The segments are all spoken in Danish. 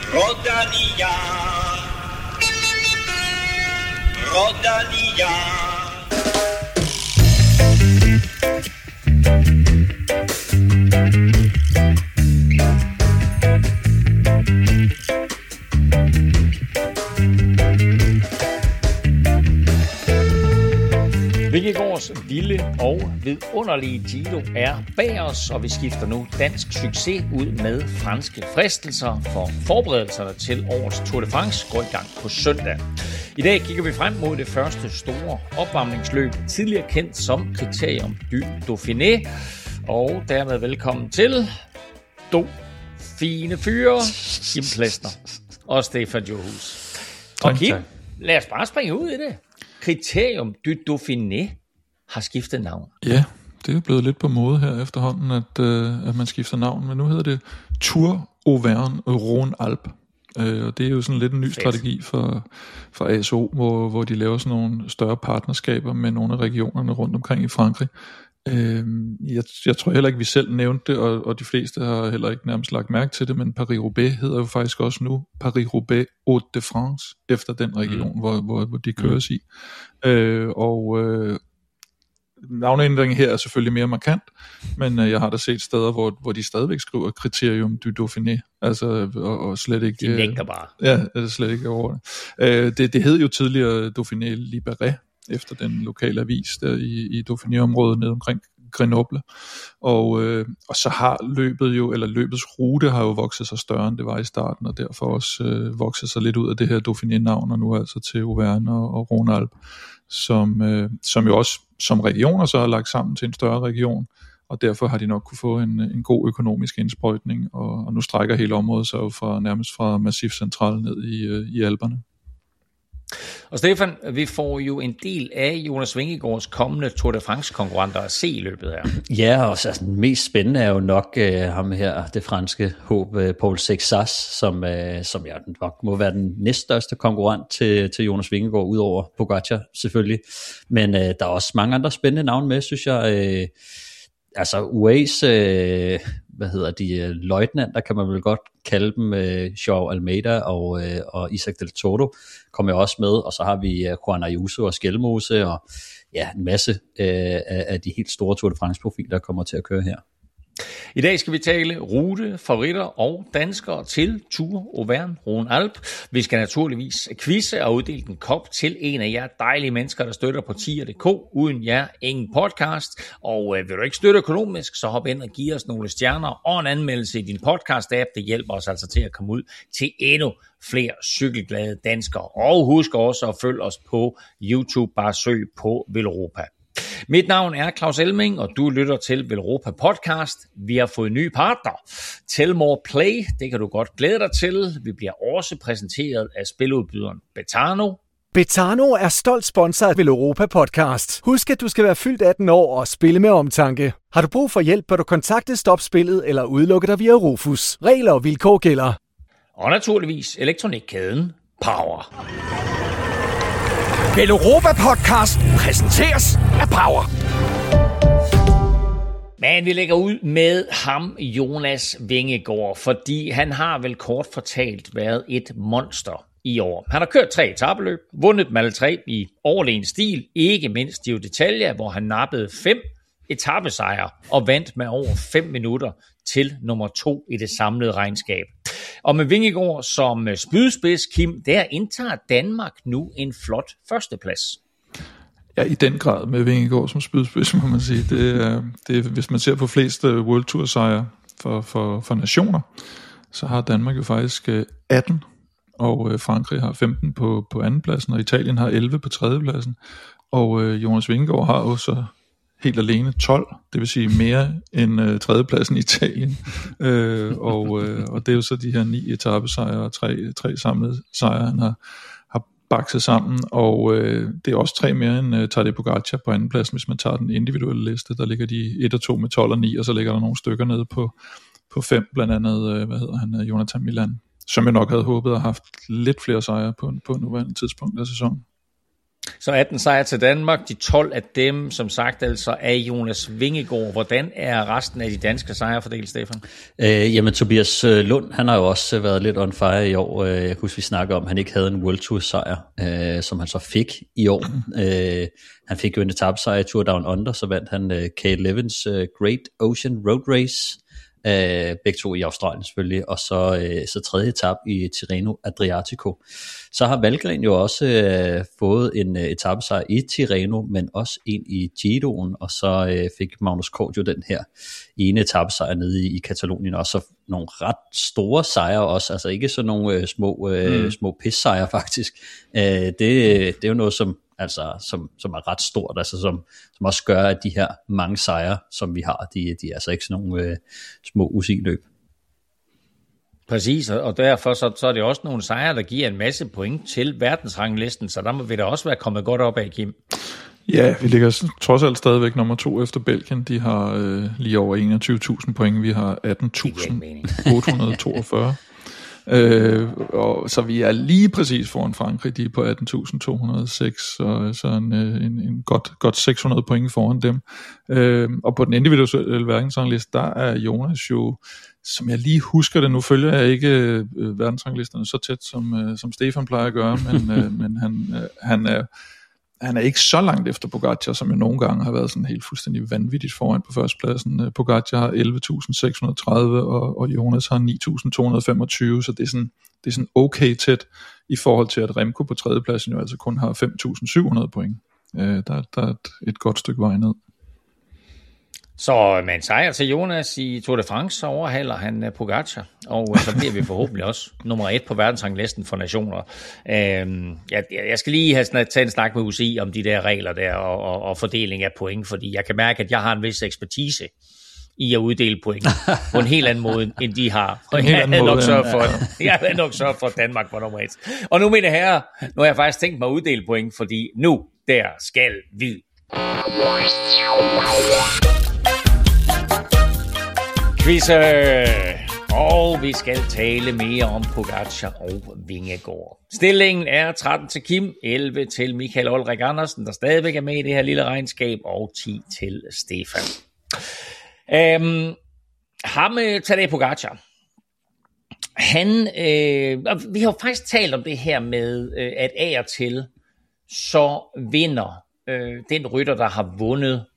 Rodalia, Rodalia. Vingegaards vilde og vidunderlige Giro er bag os, og vi skifter nu dansk succes ud med franske fristelser, for forberedelserne til årets Tour de France går i gang på søndag. I dag kigger vi frem mod det første store opvarmningsløb, tidligere kendt som Critérium du Dauphiné, og dermed velkommen til fine fyre, Kim Plesner og Stefan Johus. Og Kim, lad os bare springe ud i det. Critérium du Dauphiné har skiftet navn. Ja, det er blevet lidt på mode her efterhånden, at man skifter navn, men nu hedder det Tour Auvergne-Rhône-Alpes. Og det er jo sådan lidt en ny strategi for ASO, hvor de laver sådan nogle større partnerskaber med nogle af regionerne rundt omkring i Frankrig. Jeg tror heller ikke, vi selv nævnte det, og de fleste har heller ikke nærmest lagt mærke til det, men Paris-Roubaix hedder jo faktisk også nu Paris-Roubaix Hauts-de-France, efter den region, hvor de køres i. Navneændringen her er selvfølgelig mere markant, men jeg har da set steder, hvor de stadigvæk skriver Critérium du Dauphiné, altså og slet ikke... De nægter bare. Ja, slet ikke over det. Det hed jo tidligere Dauphiné Libéré, efter den lokale avis der i Dauphiné-området ned omkring Grenoble. Og så har løbets rute har jo vokset sig større, end det var i starten, og derfor også vokset sig lidt ud af det her Dauphiné-navn, og nu altså til Auvergne og Rhône-Alpes, som jo også som regioner så har lagt sammen til en større region, og derfor har de nok kunne få en god økonomisk indsprøjtning, og nu strækker hele området sig jo nærmest fra Massif Central ned i Alperne. Og Stefan, vi får jo en del af Jonas Vingegaards kommende Tour de France konkurrenter at se i løbet her. Ja, og så den mest spændende er jo nok ham her, det franske håb, Paul Sexas, som ja, nok må være den næststørste konkurrent til Jonas Vingegaard, udover Pogacar selvfølgelig. Men der er også mange andre spændende navne med, synes jeg. Altså UAE's, løjtnanter kan man vel godt kalde dem, Joao Almeida og Isaac Del Toro kommer jo også med, og så har vi Juan Ayuso og Skelmose, og ja, en masse af de helt store Tour de France-profiler, der kommer til at køre her. I dag skal vi tale rute, favoritter og danskere til Tour Auvergne-Rhône-Alpes. Vi skal naturligvis quizze og uddele en kop til en af jer dejlige mennesker, der støtter på tier.dk. Uden jer, ingen podcast. Og vil du ikke støtte økonomisk, så hop ind og giv os nogle stjerner og en anmeldelse i din podcast-app. Det hjælper os altså til at komme ud til endnu flere cykelglade danskere. Og husk også at følge os på YouTube. Bare søg på Velropa. Mit navn er Claus Elming, og du lytter til Velropa Podcast. Vi har fået en ny partner, Telmore Play. Det kan du godt glæde dig til. Vi bliver også præsenteret af spiludbyderen Betano. Betano er stolt sponsor af Velropa Podcast. Husk, at du skal være fyldt 18 år og spille med omtanke. Har du brug for hjælp, bør du kontakte Stop Spillet eller udelukke dig via Rufus. Regler og vilkår gælder. Og naturligvis elektronikkæden Power. Velropa Podcast præsenteres af Power. Men vi lægger ud med ham, Jonas Vingegaard, fordi han har vel kort fortalt været et monster i år. Han har kørt 3 etapeløb, vundet dem alle 3 i overlegen stil, ikke mindst Giro d'Italia, hvor han nappede 5 etapesejre og vandt med over 5 minutter til nummer 2 i det samlede regnskab. Og med Vingegaard som spydspids, Kim, der indtager Danmark nu en flot førsteplads. Ja, i den grad med Vingegaard som spydspids, må man sige. Det er, hvis man ser på flest World Tour sejre for nationer, så har Danmark jo faktisk 18, og Frankrig har 15 på andenpladsen, og Italien har 11 på tredjepladsen. Og Jonas Vingegaard har jo så helt alene 12, det vil sige mere end tredjepladsen i Italien. Og det er jo så de her 9 etapesejre og 3 samlede sejre, han har bakset sammen, og det er også 3 mere end Tadej Pogacar på andenpladsen, hvis man tager den individuelle liste. Der ligger de 1 og 2 med 12 og 9, og så ligger der nogle stykker nede på 5, blandt andet, Jonathan Milan, som jeg nok havde håbet at have haft lidt flere sejre på nuværende tidspunkt af sæsonen. Så 18 sejre til Danmark, de 12 af dem, som sagt, altså af Jonas Vingegaard. Hvordan er resten af de danske sejre fordelt, Stefan? Jamen, Tobias Lund, han har jo også været lidt on fire i år. Jeg kan huske, vi snakkede om, at han ikke havde en World Tour sejr, som han så fik i år. Han fik jo en etapesejr i Tour Down Under, så vandt han K11's Great Ocean Road Race. Begge to i Australien selvfølgelig, og så tredje etape i Tirreno Adriatico. Så har Valgren jo også fået en etapesejr i Tirreno, men også en i Giroen, og så fik Magnus Kort jo den her ene etapesejr nede i Katalonien, og så nogle ret store sejre også, altså ikke sådan nogle små pissejre faktisk. Det er jo noget, som er ret stort, altså som også gør, at de her mange sejre, som vi har, de er altså ikke sådan nogle små UCI-løb. Præcis, og derfor så er det også nogle sejre, der giver en masse point til verdensranglisten, så der må vi da også være kommet godt op af, Kim. Ja, vi ligger trods alt stadigvæk nummer 2 efter Belgien. De har lige over 21.000 point, vi har 18.842. Og så vi er lige præcis foran Frankrig, de er på 18.206, så en godt 600 point foran dem. Og på den individuelle verdensrangliste, der er Jonas jo, som jeg lige husker det, nu følger jeg ikke verdensranglisterne så tæt, som Stefan plejer at gøre, men han er ikke så langt efter Pogacar, som jo nogle gange har været sådan helt fuldstændig vanvittigt foran på førstepladsen. Pogacar har 11.630, og Jonas har 9.225, så det er sådan okay tæt i forhold til, at Remco på tredjepladsen jo altså kun har 5.700 point. Der er et godt stykke vej ned. Så med en sejr til Jonas i Tour de France, så overhaler han Pogacar, og så bliver vi forhåbentlig også nummer 1 på verdensranglisten for nationer. Jeg skal lige have taget en snak med UCI om de der regler der og fordeling af point, fordi jeg kan mærke, at jeg har en vis ekspertise i at uddele point på en helt anden måde, end de har. Og jeg havde nok sørget for, at Danmark var nummer 1. Og nu, mine herrer, nu har jeg faktisk tænkt mig at uddele point, fordi nu, der skal vi. Quizze, og vi skal tale mere om Pogacar og Vingegaard. Stillingen er 13 til Kim, 11 til Michael Ulrik Andersen, der stadigvæk er med i det her lille regnskab, og 10 til Stefan. Tadej Pogacar. Vi har jo faktisk talt om det her med, at af og til, så vinder den rytter, der har vundet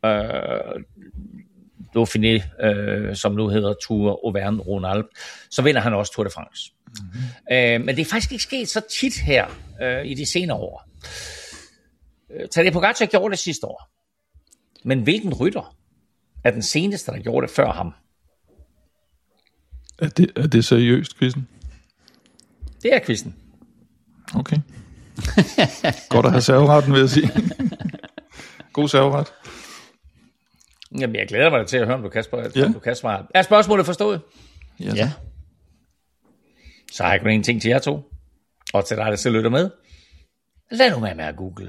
Dauphiné, som nu hedder Tour Auvergne-Rhône-Alpes, så vinder han også Tour de France. Men det er faktisk ikke sket så tit her i de senere år. Tadej Pogacar gjorde det sidste år. Men hvilken rytter er den seneste, der gjorde det før ham? Er det seriøst, quizzen? Det er quizzen. Okay. Godt at have serveretten, vil jeg sige. God serveret. Jamen, jeg glæder mig til at høre, om du kan svare. Er spørgsmålet forstået? Ja. Så har jeg kun en ting til jer to. Og til dig, der selv lytter med. Lad nu med at google.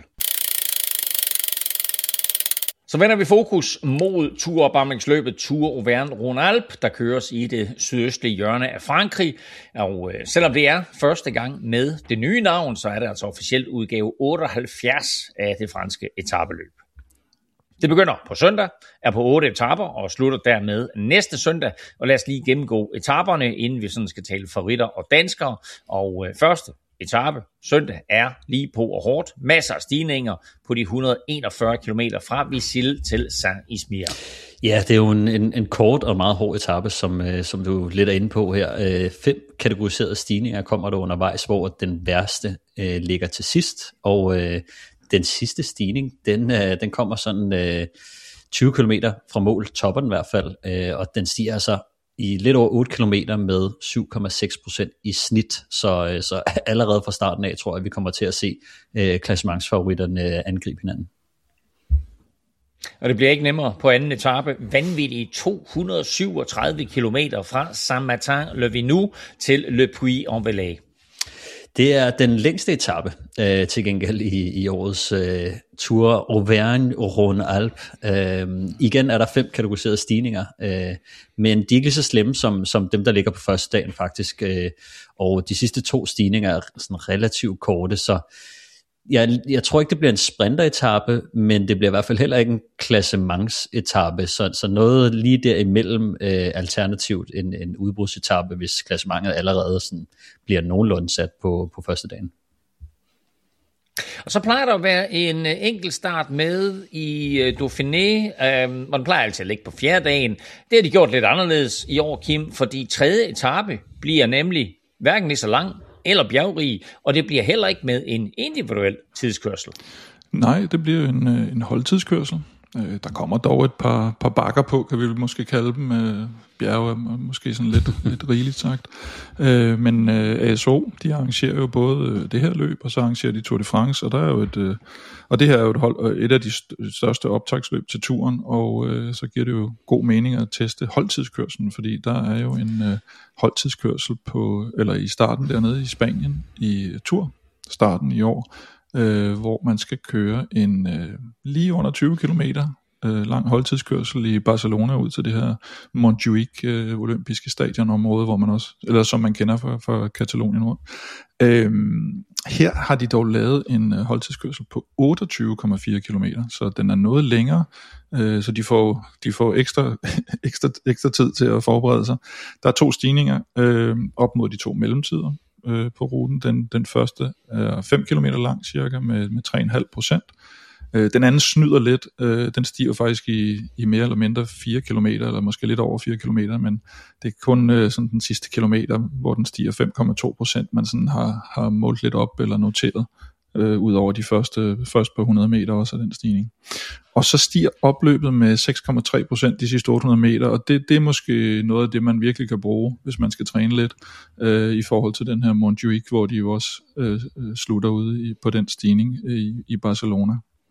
Så vender vi fokus mod turopvarmningsløbet Tour Auvergne-Rhône-Alpes, der køres i det sydøstlige hjørne af Frankrig. Og selvom det er første gang med det nye navn, så er det altså officielt udgave 78 af det franske etapeløb. Det begynder på søndag, er på 8 etaper og slutter dermed næste søndag. Og lad os lige gennemgå etaperne, inden vi sådan skal tale favoritter og danskere. Og første etape søndag er lige på og hårdt. Masser af stigninger på de 141 km fra Visil til Saint-Ismire. Ja, det er jo en kort og meget hård etape, som du lidt er inde på her. 5 kategoriserede stigninger kommer der undervejs, hvor den værste ligger til sidst. Og den sidste stigning, den kommer sådan 20 km fra mål, toppen i hvert fald, og den stiger altså i lidt over 8 km med 7,6% i snit, så allerede fra starten af tror jeg, vi kommer til at se klassementsfavoritterne angribe hinanden. Og det bliver ikke nemmere på anden etape. Vanvittige 237 km fra Saint-Martin-le-Vinou til Le Puy-en-Velay. Det er den længste etape til gengæld i årets Tour Auvergne-Rhône-Alpes. Igen er der 5 kategoriserede stigninger, men de er ikke lige så slemme som dem, der ligger på første dagen faktisk. Og de sidste 2 stigninger er sådan relativt korte, så Jeg tror ikke, det bliver en sprinteretappe, men det bliver i hvert fald heller ikke en klassementsetappe, så noget lige derimellem alternativt en udbrudsetappe, hvis klassementet allerede sådan bliver nogenlunde sat på første dagen. Og så plejer der at være en enkelt start med i Dauphiné, hvor den plejer altid at ligge på fjerde dagen. Det har de gjort lidt anderledes i år, Kim, fordi tredje etape bliver nemlig hverken lige så lang eller bjergrig, og det bliver heller ikke med en individuel tidskørsel. Nej, det bliver en holdtidskørsel. Der kommer dog et par bakker på, kan vi måske kalde dem. Bjerge er måske sådan lidt rigeligt sagt. Men ASO, de arrangerer jo både det her løb, og så arrangerer de Tour de France, og der er jo og det her er jo et af de største optagsløb til turen, og så giver det jo god mening at teste holdtidskørselen, fordi der er jo en holdtidskørsel i starten dernede i Spanien i Tour-starten i år, hvor man skal køre en lige under 20 kilometer lang holdtidskørsel i Barcelona ud til det her Montjuic olympiske stadionområde, hvor man også, eller som man kender fra Katalonien rundt. Her har de dog lavet en holdtidskørsel på 28,4 kilometer, så den er noget længere, så de får ekstra tid til at forberede sig. Der er 2 stigninger op mod de 2 mellemtider på ruten. Den første er 5 km lang cirka med 3,5%. Den anden snyder lidt. Den stiger faktisk i mere eller mindre 4 km, eller måske lidt over 4 km, men det er kun sådan den sidste kilometer, hvor den stiger 5,2%, man sådan har målt lidt op eller noteret, ud over de første på 100 meter også af den stigning. Og så stiger opløbet med 6,3% de sidste 800 meter, og det er måske noget af det, man virkelig kan bruge, hvis man skal træne lidt, i forhold til den her Montjuic, hvor de jo også slutter ude på den stigning i Barcelona.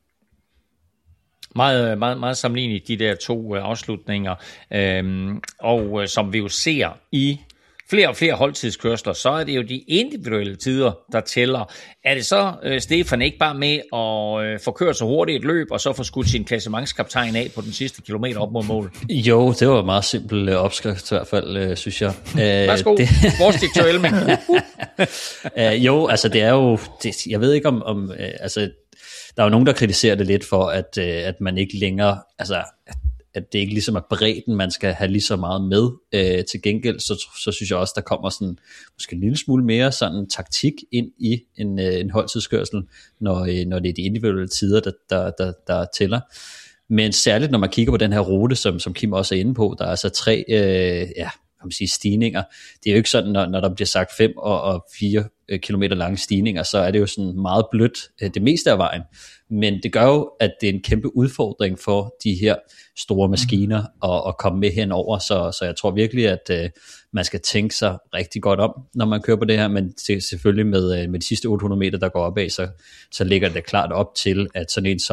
Meget, meget, meget sammenligneligt de der 2 afslutninger, og som vi jo ser i flere og flere holdtidskørsler, så er det jo de individuelle tider, der tæller. Er det så, Stefan, ikke bare med at få kørt så hurtigt et løb, og så få skudt sin klassementskaptajn af på den sidste kilometer op mod mål? Jo, det var en meget simpel opskrift i hvert fald, synes jeg. Værsgo, vores direktør Elming. Jo, altså det er jo, jeg ved ikke om altså, der er jo nogen, der kritiserer det lidt for, at man ikke længere, altså at det ikke ligesom er bredden, man skal have lige så meget med. Til gengæld, så synes jeg også, der kommer sådan, måske en lille smule mere sådan taktik ind i en holdtidskørsel, når det er de individuelle tider, der tæller. Men særligt, når man kigger på den her rute, som Kim også er inde på, der er altså 3 kan man sige, stigninger. Det er jo ikke sådan, når der bliver sagt 5 og 4 kilometer lange stigninger, så er det jo sådan meget blødt det meste af vejen. Men det gør jo, at det er en kæmpe udfordring for de her store maskiner at komme med henover, så jeg tror virkelig, at man skal tænke sig rigtig godt om, når man kører på det her, men selvfølgelig med de sidste 800 meter, der går opad, så ligger det klart op til, at sådan en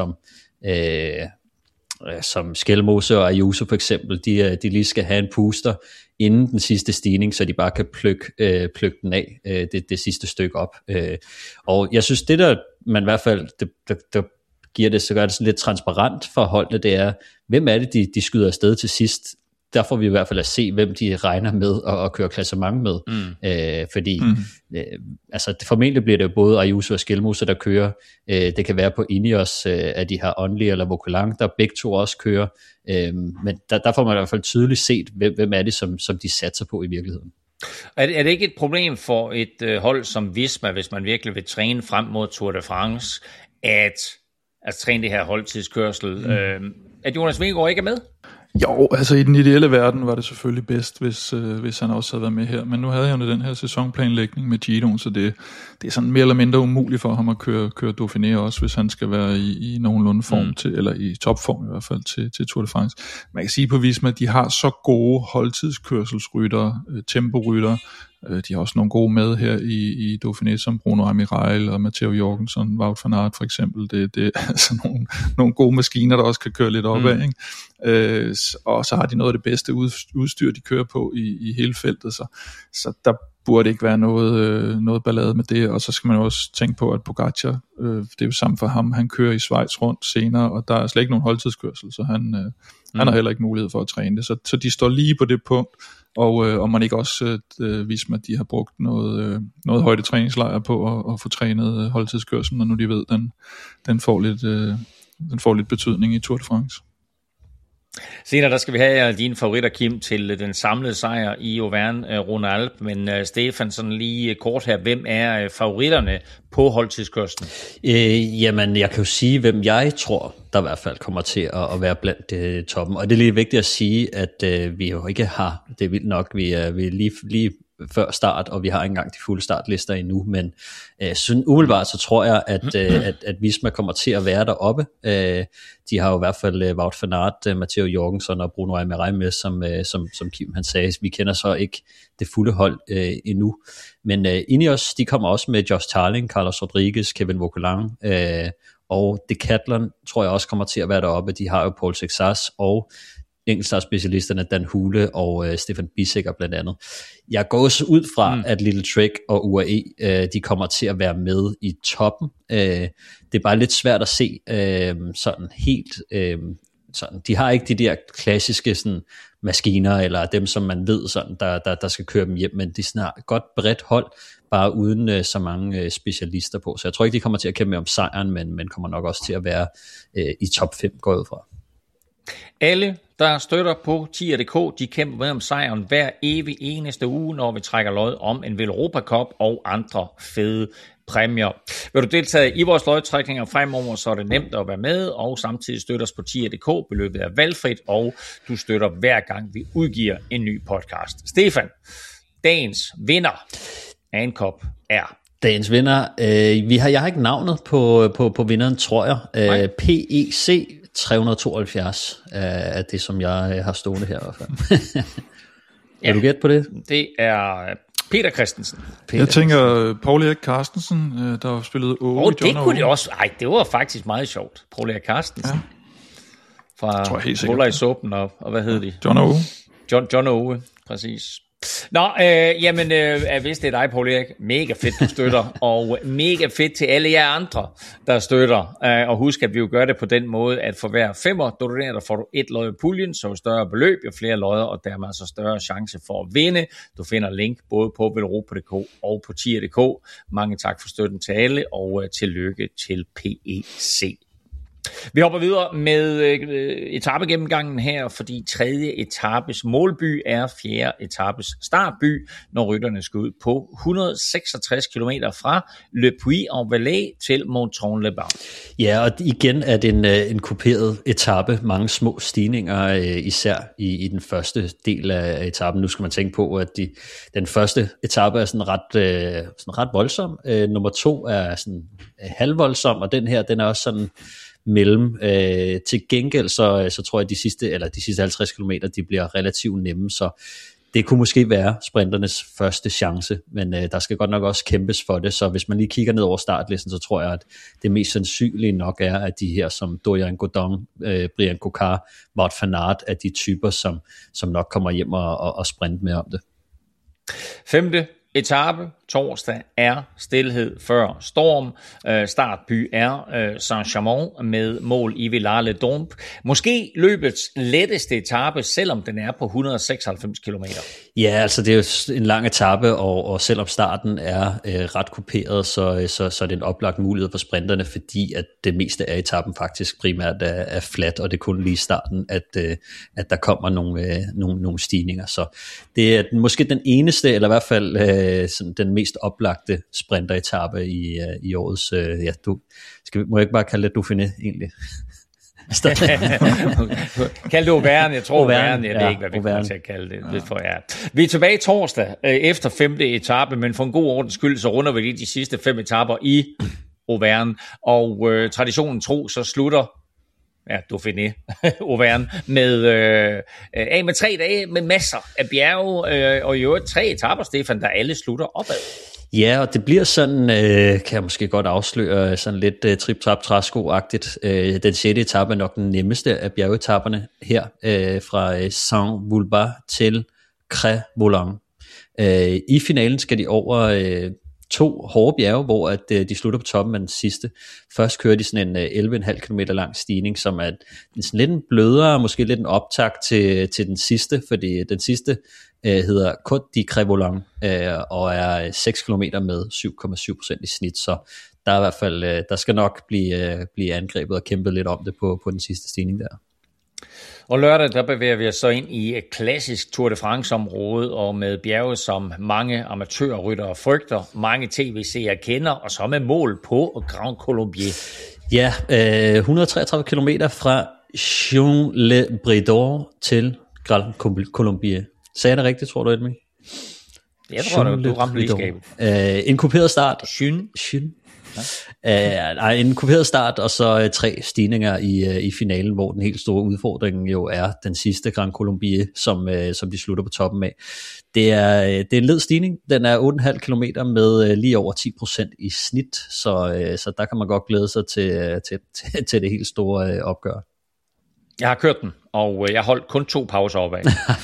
som Skelmose og Ayuso for eksempel, de lige skal have en puster inden den sidste stigning, så de bare kan plukke den af det sidste stykke op. Og jeg synes, det der man i hvert fald, der giver det, så gør det sådan lidt transparent for holdene, det er, hvem er det, de skyder afsted til sidst. Der får vi i hvert fald at se, hvem de regner med at køre klassement med. Fordi altså, formentlig bliver det jo både Ayuso og Skelmose, der kører. Det kan være på Ineos, at de har Only eller Vauquelin, der begge to også kører. Men der får man i hvert fald tydeligt set, hvem er det, som de satser på i virkeligheden. Er det ikke et problem for et hold som Visma, hvis man virkelig vil træne frem mod Tour de France, at træne det her holdtidskørsel, at Jonas Vingegaard ikke er med? Jo, altså i den ideelle verden var det selvfølgelig bedst, hvis han også havde været med her. Men nu havde han jo den her sæsonplanlægning med Giroen, så det er sådan mere eller mindre umuligt for ham at køre Dauphiné også, hvis han skal være i nogenlunde form til, eller i topform i hvert fald til Tour de France. Man kan sige på Visma, at de har så gode holdtidskørselsryttere, temporyttere. De har også nogle gode med her i Dauphiné, som Bruno Amiral og Matteo Jorgensen, Wout van Aert for eksempel. Det er altså nogle gode maskiner, der også kan køre lidt opad, ikke? Og så har de noget af det bedste udstyr, de kører på i hele feltet. Så der burde ikke være noget ballade med det, og så skal man også tænke på, at Pogacar, det er jo samme for ham, han kører i Schweiz rundt senere, og der er slet ikke nogen holdtidskørsel, så han har heller ikke mulighed for at træne det, så de står lige på det punkt, og man ikke også Visma, de har brugt noget højde træningslejr på at få trænet holdtidskørsel, når nu de ved, den får lidt betydning i Tour de France. Senere der skal vi have dine favoritter, Kim, til den samlede sejr i Auvergne-Rhône-Alpes, men Stefan, sådan lige kort her, hvem er favoritterne på holdtidskørslen? Jamen, jeg kan jo sige, hvem jeg tror, der i hvert fald kommer til at være blandt toppen, og det er lige vigtigt at sige, at vi jo ikke har, det er vildt nok, vi er lige før start, og vi har ikke engang de fulde startlister endnu, men sådan umiddelbart så tror jeg, at Visma kommer til at være deroppe. De har jo i hvert fald Wout van Aert, Matteo Jorgensen og Bruno Aymeret med, som Kim han sagde. Vi kender så ikke det fulde hold endnu, men Ineos, de kommer også med Josh Tarling, Carlos Rodriguez, Kevin Vauquelin, og Decathlon tror jeg også kommer til at være deroppe. De har jo Paul Sexas og enkeltstartspecialisterne Dan Hule og Stefan Bisecker blandt andet. Jeg går også ud fra, at Little Trek og UAE, de kommer til at være med i toppen. Det er bare lidt svært at se sådan helt sådan. De har ikke de der klassiske sådan, maskiner, eller dem, som man ved, sådan, der skal køre dem hjem, men de er snart godt bredt hold, bare uden så mange specialister på. Så jeg tror ikke, de kommer til at kæmpe om sejren, men kommer nok også til at være i top 5, går ud fra. Alle, der støtter på tier.dk, de kæmper med om sejren hver evig eneste uge, når vi trækker lod om en Velropa Cup og andre fede præmier. Vil du deltage i vores lodtrækninger fremover, så er det nemt at være med, og samtidig støtter os på tier.dk. Beløbet er valgfrit, og du støtter hver gang vi udgiver en ny podcast. Stefan, dagens vinder af en kop er... Dagens vinder, jeg har ikke navnet på vinderen, tror jeg. PEC 372 er det, som jeg har stående her i hvert fald. Er du gæt på det? Det er Peter Christensen. Jeg tænker Paul Erik Carstensen, der har spillet Åge. Det kunne det også. Ej, det var faktisk meget sjovt. Paul Erik Carstensen. Ja. Fra Huller i Såben og hvad hed de? John Åge. John Åge, præcis. Nå, hvis det er dig, Paul Erik, mega fedt, du støtter, og mega fedt til alle jer andre, der støtter, og husk, at vi jo gør det på den måde, at for hver 5'er donerer, der får du 1 lod i puljen, så større beløb, jo flere lodder, og dermed så større chance for at vinde. Du finder link både på velropa.dk og på tier.dk. Mange tak for støtten til alle, og tillykke til PEC. Vi hopper videre med etapegennemgangen her, fordi 3. etapes målby er 4. etapes startby, når rytterne skal ud på 166 km fra Le Puy-en-Velay til Montrond-les-Bains. Ja, og igen er det en kuperet etape, mange små stigninger, især i den første del af etapen. Nu skal man tænke på, at den første etape er sådan ret voldsom, nummer 2 er sådan halvvoldsom, og den her, den er også sådan mellem. Til gengæld så tror jeg, at de sidste 50 km, de bliver relativt nemme, så det kunne måske være sprinternes første chance, men der skal godt nok også kæmpes for det, så hvis man lige kigger ned over startlisten, så tror jeg, at det mest sandsynlige nok er, at de her som Dorian Godon, Brian Cocard, Wout van Aert, er de typer, som nok kommer hjem og sprinte med om det. 5. etape, torsdag, er stilhed før storm. Startby er Saint-Chamond med mål i Villars-les-Dompes. Måske løbets letteste etape, selvom den er på 196 km. Ja, altså det er jo en lang etape, og selvom starten er ret kuperet, så er det en oplagt mulighed for sprinterne, fordi at det meste af etappen faktisk primært er fladt, og det er kun lige starten, at der kommer nogle stigninger. Så det er måske den eneste, eller i hvert fald sådan den mest oplagte sprinteretape i årets, må jeg ikke bare kalde det Dauphiné egentlig? Kald det Auvergne, jeg tror Auvergne, jeg ved ikke, hvad vi kommer til at kalde det. Vi er tilbage torsdag efter 5. etape, men for en god ordens skyld, så runder vi lige de sidste 5 etaper i Auvergne, og traditionen tro, så slutter Dauphiné, Auvergne, med 3 dage med masser af bjerge, og i øvrigt 3 etaper, Stefan, der alle slutter opad. Ja, og det bliver sådan, kan jeg måske godt afsløre, sådan lidt trip-trap-træsko-agtigt. Den 6. etape er nok den nemmeste af bjergetaperne her, fra Saint-Vulbas til Crest-Voland. I finalen skal de over 2 hårde bjerge, hvor at de slutter på toppen af den sidste. Først kører de sådan en 11,5 km lang stigning, som er sådan lidt en blødere, måske lidt en optakt til den sidste, fordi den sidste hedder Côte de Cré-Volant, og er 6 km med 7,7% i snit, så der er i hvert fald, der skal nok blive angrebet og kæmpet lidt om det på den sidste stigning der. Og lørdag, der bevæger vi os så ind i et klassisk Tour de France-område, og med bjerge, som mange amatørryttere frygter, mange tv-seere kender, og så med mål på Grand Colombier. Ja, 133 km fra Chon-le-Bredor til Grand Colombier. Sagde jeg det rigtigt, tror du, Edmund? Jeg tror, du ramte ligeskabet. En kuperet start. Chyn. En kuperet start, og så 3 stigninger i finalen, hvor den helt store udfordring jo er den sidste Grand Colombier, som de slutter på toppen af. Det er en led stigning. Den er 8,5 km med lige over 10% i snit, så der kan man godt glæde sig til det helt store opgør. Jeg har kørt den, og jeg holdt kun 2 pauser op af.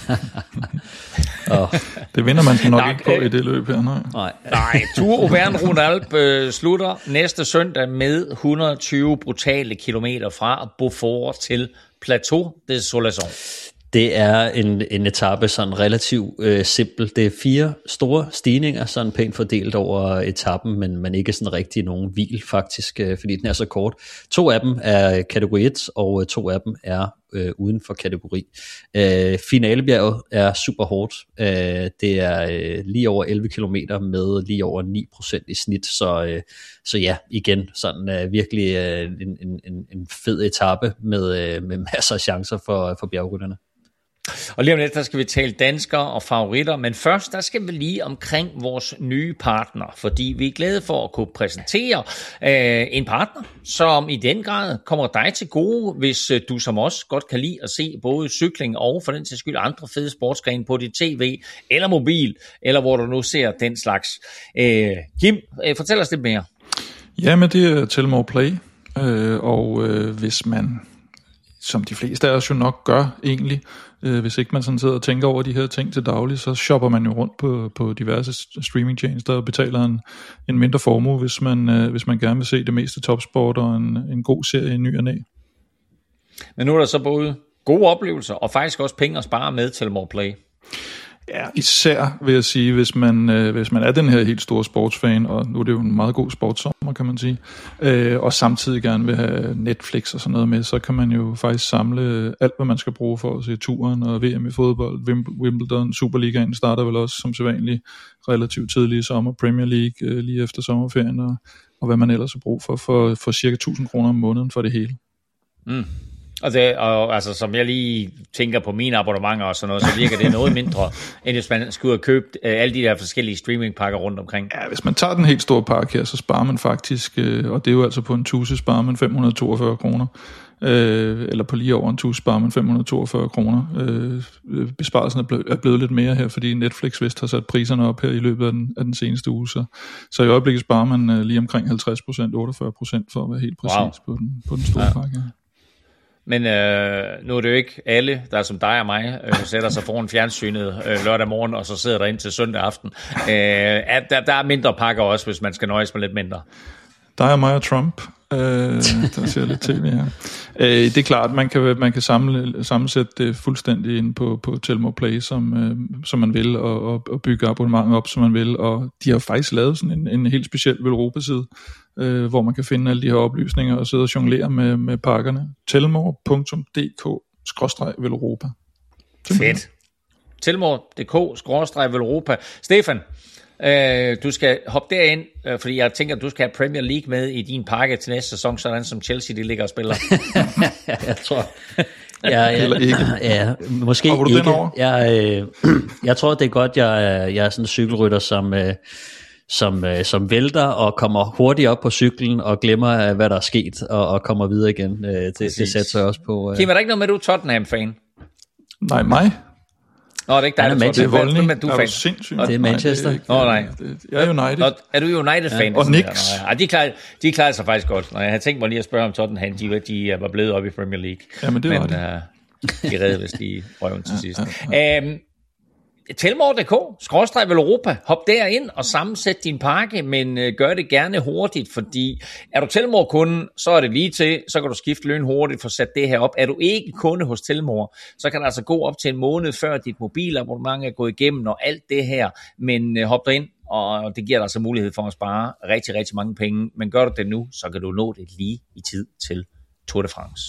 Det vinder man nok ikke på i det løb her, nej. Tour Auvergne-Rhône-Alpes slutter næste søndag med 120 brutale kilometer fra Beaufort til Plateau de Soleilson. Det er en etape sådan relativt simpel. Det er 4 store stigninger, sådan pænt fordelt over etappen, men ikke sådan rigtig nogen hvil faktisk, fordi den er så kort. 2 af dem er kategori 1, og 2 af dem er uden for kategori. Finalebjerget er super hårdt. Det er lige over 11 km med lige over 9% i snit, så ja, igen sådan virkelig en fed etape med masser af chancer for bjergrytterne. Og lige om lidt, der skal vi tale danskere og favoritter, men først, der skal vi lige omkring vores nye partner, fordi vi er glade for at kunne præsentere en partner, som i den grad kommer dig til gode, hvis du som os godt kan lide at se både cykling og for den sags skyld andre fede sportsgrene på dit tv, eller mobil, eller hvor du nu ser den slags. Kim, fortæl os lidt mere. Jamen, det er Telmore Play, og hvis man, som de fleste af os jo nok gør egentlig, hvis ikke man sådan sidder og tænker over de her ting til daglig, så shopper man jo rundt på diverse streamingtjenester og betaler en mindre formue, hvis man gerne vil se det meste topsport og en god serie i ny og næ. Men nu er der så både gode oplevelser og faktisk også penge at spare med Telmore Play. Ja, især vil jeg sige, hvis man er den her helt store sportsfan, og nu er det jo en meget god sportssommer, kan man sige, og samtidig gerne vil have Netflix og sådan noget med, så kan man jo faktisk samle alt, hvad man skal bruge for at se turen og VM i fodbold, Wimbledon, Superligaen starter vel også som sædvanligt relativt tidlig i sommer, Premier League lige efter sommerferien, og hvad man ellers har brug for cirka 1.000 kroner om måneden for det hele. Mm. Og altså, som jeg lige tænker på mine abonnementer og sådan noget, så virker det noget mindre, end hvis man skulle have købt alle de der forskellige streamingpakker rundt omkring. Ja, hvis man tager den helt store pakke her, så sparer man faktisk, og det er jo altså på en tusse, sparer man 542 kroner, eller på lige over en tusse sparer man 542 kroner. Besparelsen er blevet lidt mere her, fordi Netflix vist har sat priserne op her i løbet af den seneste uge, så i øjeblikket sparer man lige omkring 50%, 48% for at være helt præcis på den store pakke her. Men nu er det jo ikke alle, der som dig og mig, sætter sig foran fjernsynet lørdag morgen, og så sidder der ind til søndag aften. Der er mindre pakker også, hvis man skal nøjes med lidt mindre. Dig og mig og Trump, der ser lidt tv her. Det er klart, man kan sammensætte det fuldstændig ind på Telmore Play, som man vil, og bygge abonnement op, som man vil. Og de har faktisk lavet sådan en helt speciel Velropa-side, hvor man kan finde alle de her oplysninger og sidde og jonglere med pakkerne. Telmore.dk/Velropa. Fedt. Telmore.dk/Velropa. Stefan, du skal hoppe derind, fordi jeg tænker, at du skal have Premier League med i din pakke til næste sæson, sådan som Chelsea de ligger og spiller. Jeg tror... Eller ikke. Ja, måske du ikke. Den over? Jeg tror, det er godt, jeg er sådan en cykelrytter, som vælter og kommer hurtigt op på cyklen og glemmer, hvad der er sket, og kommer videre igen. Det sætter sig også på... Kim, er der ikke noget med, at du er Tottenham-fan? Nej, mig? Nå, det er ikke dig, det er Voldning. Men du er fan. Det er Manchester. Nej. Jeg er United. Er du United-fan? Ja. Og Knicks. De klarede sig faktisk godt. Jeg havde tænkt mig lige at spørge om Tottenham, de var blevet op i Premier League. Jamen, det var det. De redde, hvis de røven til sidst. Telmore.dk/Veloropa. Hop derind og sammensæt din pakke, men gør det gerne hurtigt, fordi er du Telmore-kunde, så er det lige til, så kan du skifte løn hurtigt for at sætte det her op. Er du ikke kunde hos Telmore, så kan det altså gå op til en måned før dit mobilabonnement er gået igennem og alt det her, men hop derind, og det giver dig altså mulighed for at spare rigtig, rigtig mange penge, men gør du det nu, så kan du nå det lige i tid til Tour de France.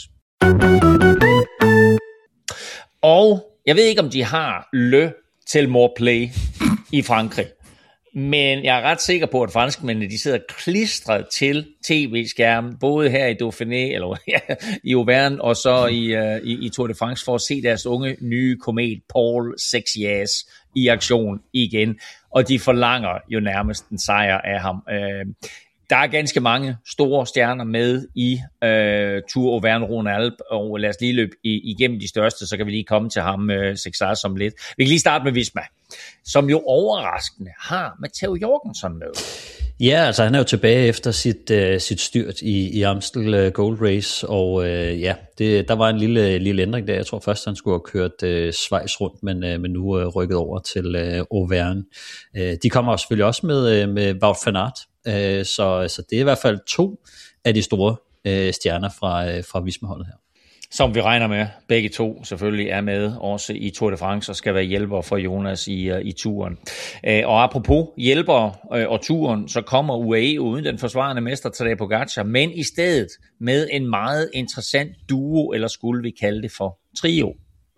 Og jeg ved ikke, om de har Le Telmore Play i Frankrig, men jeg er ret sikker på, at franskmændene de sidder klistret til tv-skærmen, både her i Dauphiné, eller i Auvergne, og så i Tour de France, for at se deres unge nye komet, Paul Sexias, i aktion igen. Og de forlanger jo nærmest en sejr af ham. Der er ganske mange store stjerner med i Tour Auvergne-Rhône-Alpes, og lad os lige løbe igennem de største, så kan vi lige komme til ham, Sexas, om lidt. Vi kan lige starte med Visma, som jo overraskende har Matteo Jorgensen med. Ja, altså han er jo tilbage efter sit styrt i Amstel Gold Race, og der var en lille ændring der. Jeg tror først, han skulle have kørt Schweiz rundt, men nu rykket over til Auvergne. De kommer selvfølgelig også med Wout van Aert, så det er i hvert fald 2 af de store stjerner fra Visma-holdet her. Som vi regner med, begge 2 selvfølgelig er med også i Tour de France og skal være hjælpere for Jonas i turen. Og apropos hjælpere og turen, så kommer UAE uden den forsvarende mester Tadej Pogačar, men i stedet med en meget interessant duo, eller skulle vi kalde det for trio.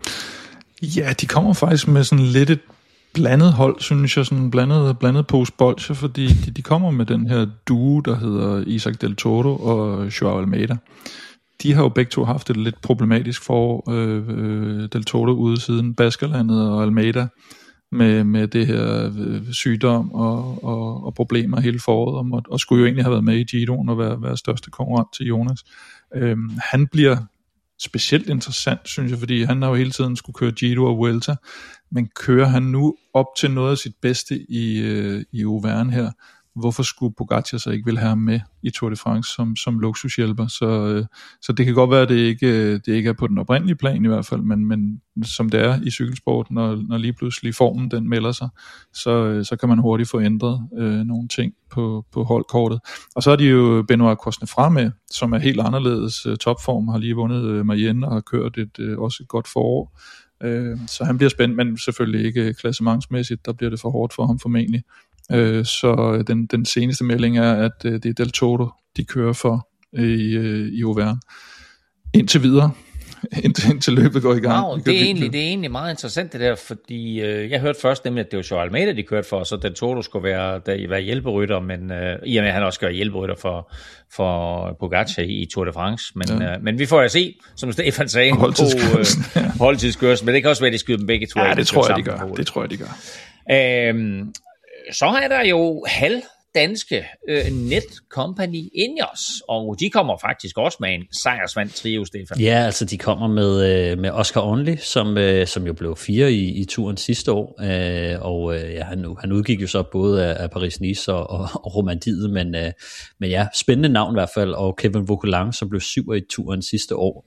Ja, de kommer faktisk med sådan lidt et blandet hold, synes jeg, sådan blandet pose bolsje, fordi de kommer med den her duo, der hedder Isaac Del Toro og Joao Almeida. De har jo begge to haft et lidt problematisk forår, Del Toro ude siden Baskerlandet og Almeida med det her sygdom og problemer hele foråret, og skulle jo egentlig have været med i Giroen og være største konkurrent til Jonas. Han bliver specielt interessant, synes jeg, fordi han har jo hele tiden skulle køre Giro og Vuelta, men kører han nu op til noget af sit bedste i Auvergne her, hvorfor skulle Pogačar så ikke vil have ham med i Tour de France som luksushjælper? Så det kan godt være, at det ikke er på den oprindelige plan i hvert fald, men som det er i cykelsport, når lige pludselig formen den melder sig, så kan man hurtigt få ændret nogle ting på holdkortet. Og så er de jo Benoît Cosnefroid med, som er helt anderledes topform, har lige vundet Mayenne og har kørt også et godt forår. Så han bliver spændt, men selvfølgelig ikke klassementsmæssigt, der bliver det for hårdt for ham formentlig. Så den seneste melding er, at det er Del Toro, de kører for i Auvergne. Indtil videre, indtil løbet går i gang. Wow, det er egentlig meget interessant det der, fordi jeg hørte først nemlig, at det var Joao Almeida, de kørte for, så Del Toro skulle være hjælperytter, men i og med, at han også skal være hjælperytter for Pogačar i Tour de France. Men vi får jo se, som Stefan sagde, på holdtidskørsel, men det kan også være, at de skyder dem begge to. Ja, det tror jeg, de gør. Så er der jo halvdanske Netcompany Ineos, og de kommer faktisk også med en sejrsvand trio, Stefan. Ja, altså de kommer med Oscar Onley, som jo blev 4 i turen sidste år, og han udgik jo så både af Paris-Nice og Romandiet, men ja, spændende navn i hvert fald, og Kevin Vauquelin, som blev 7 i turen sidste år,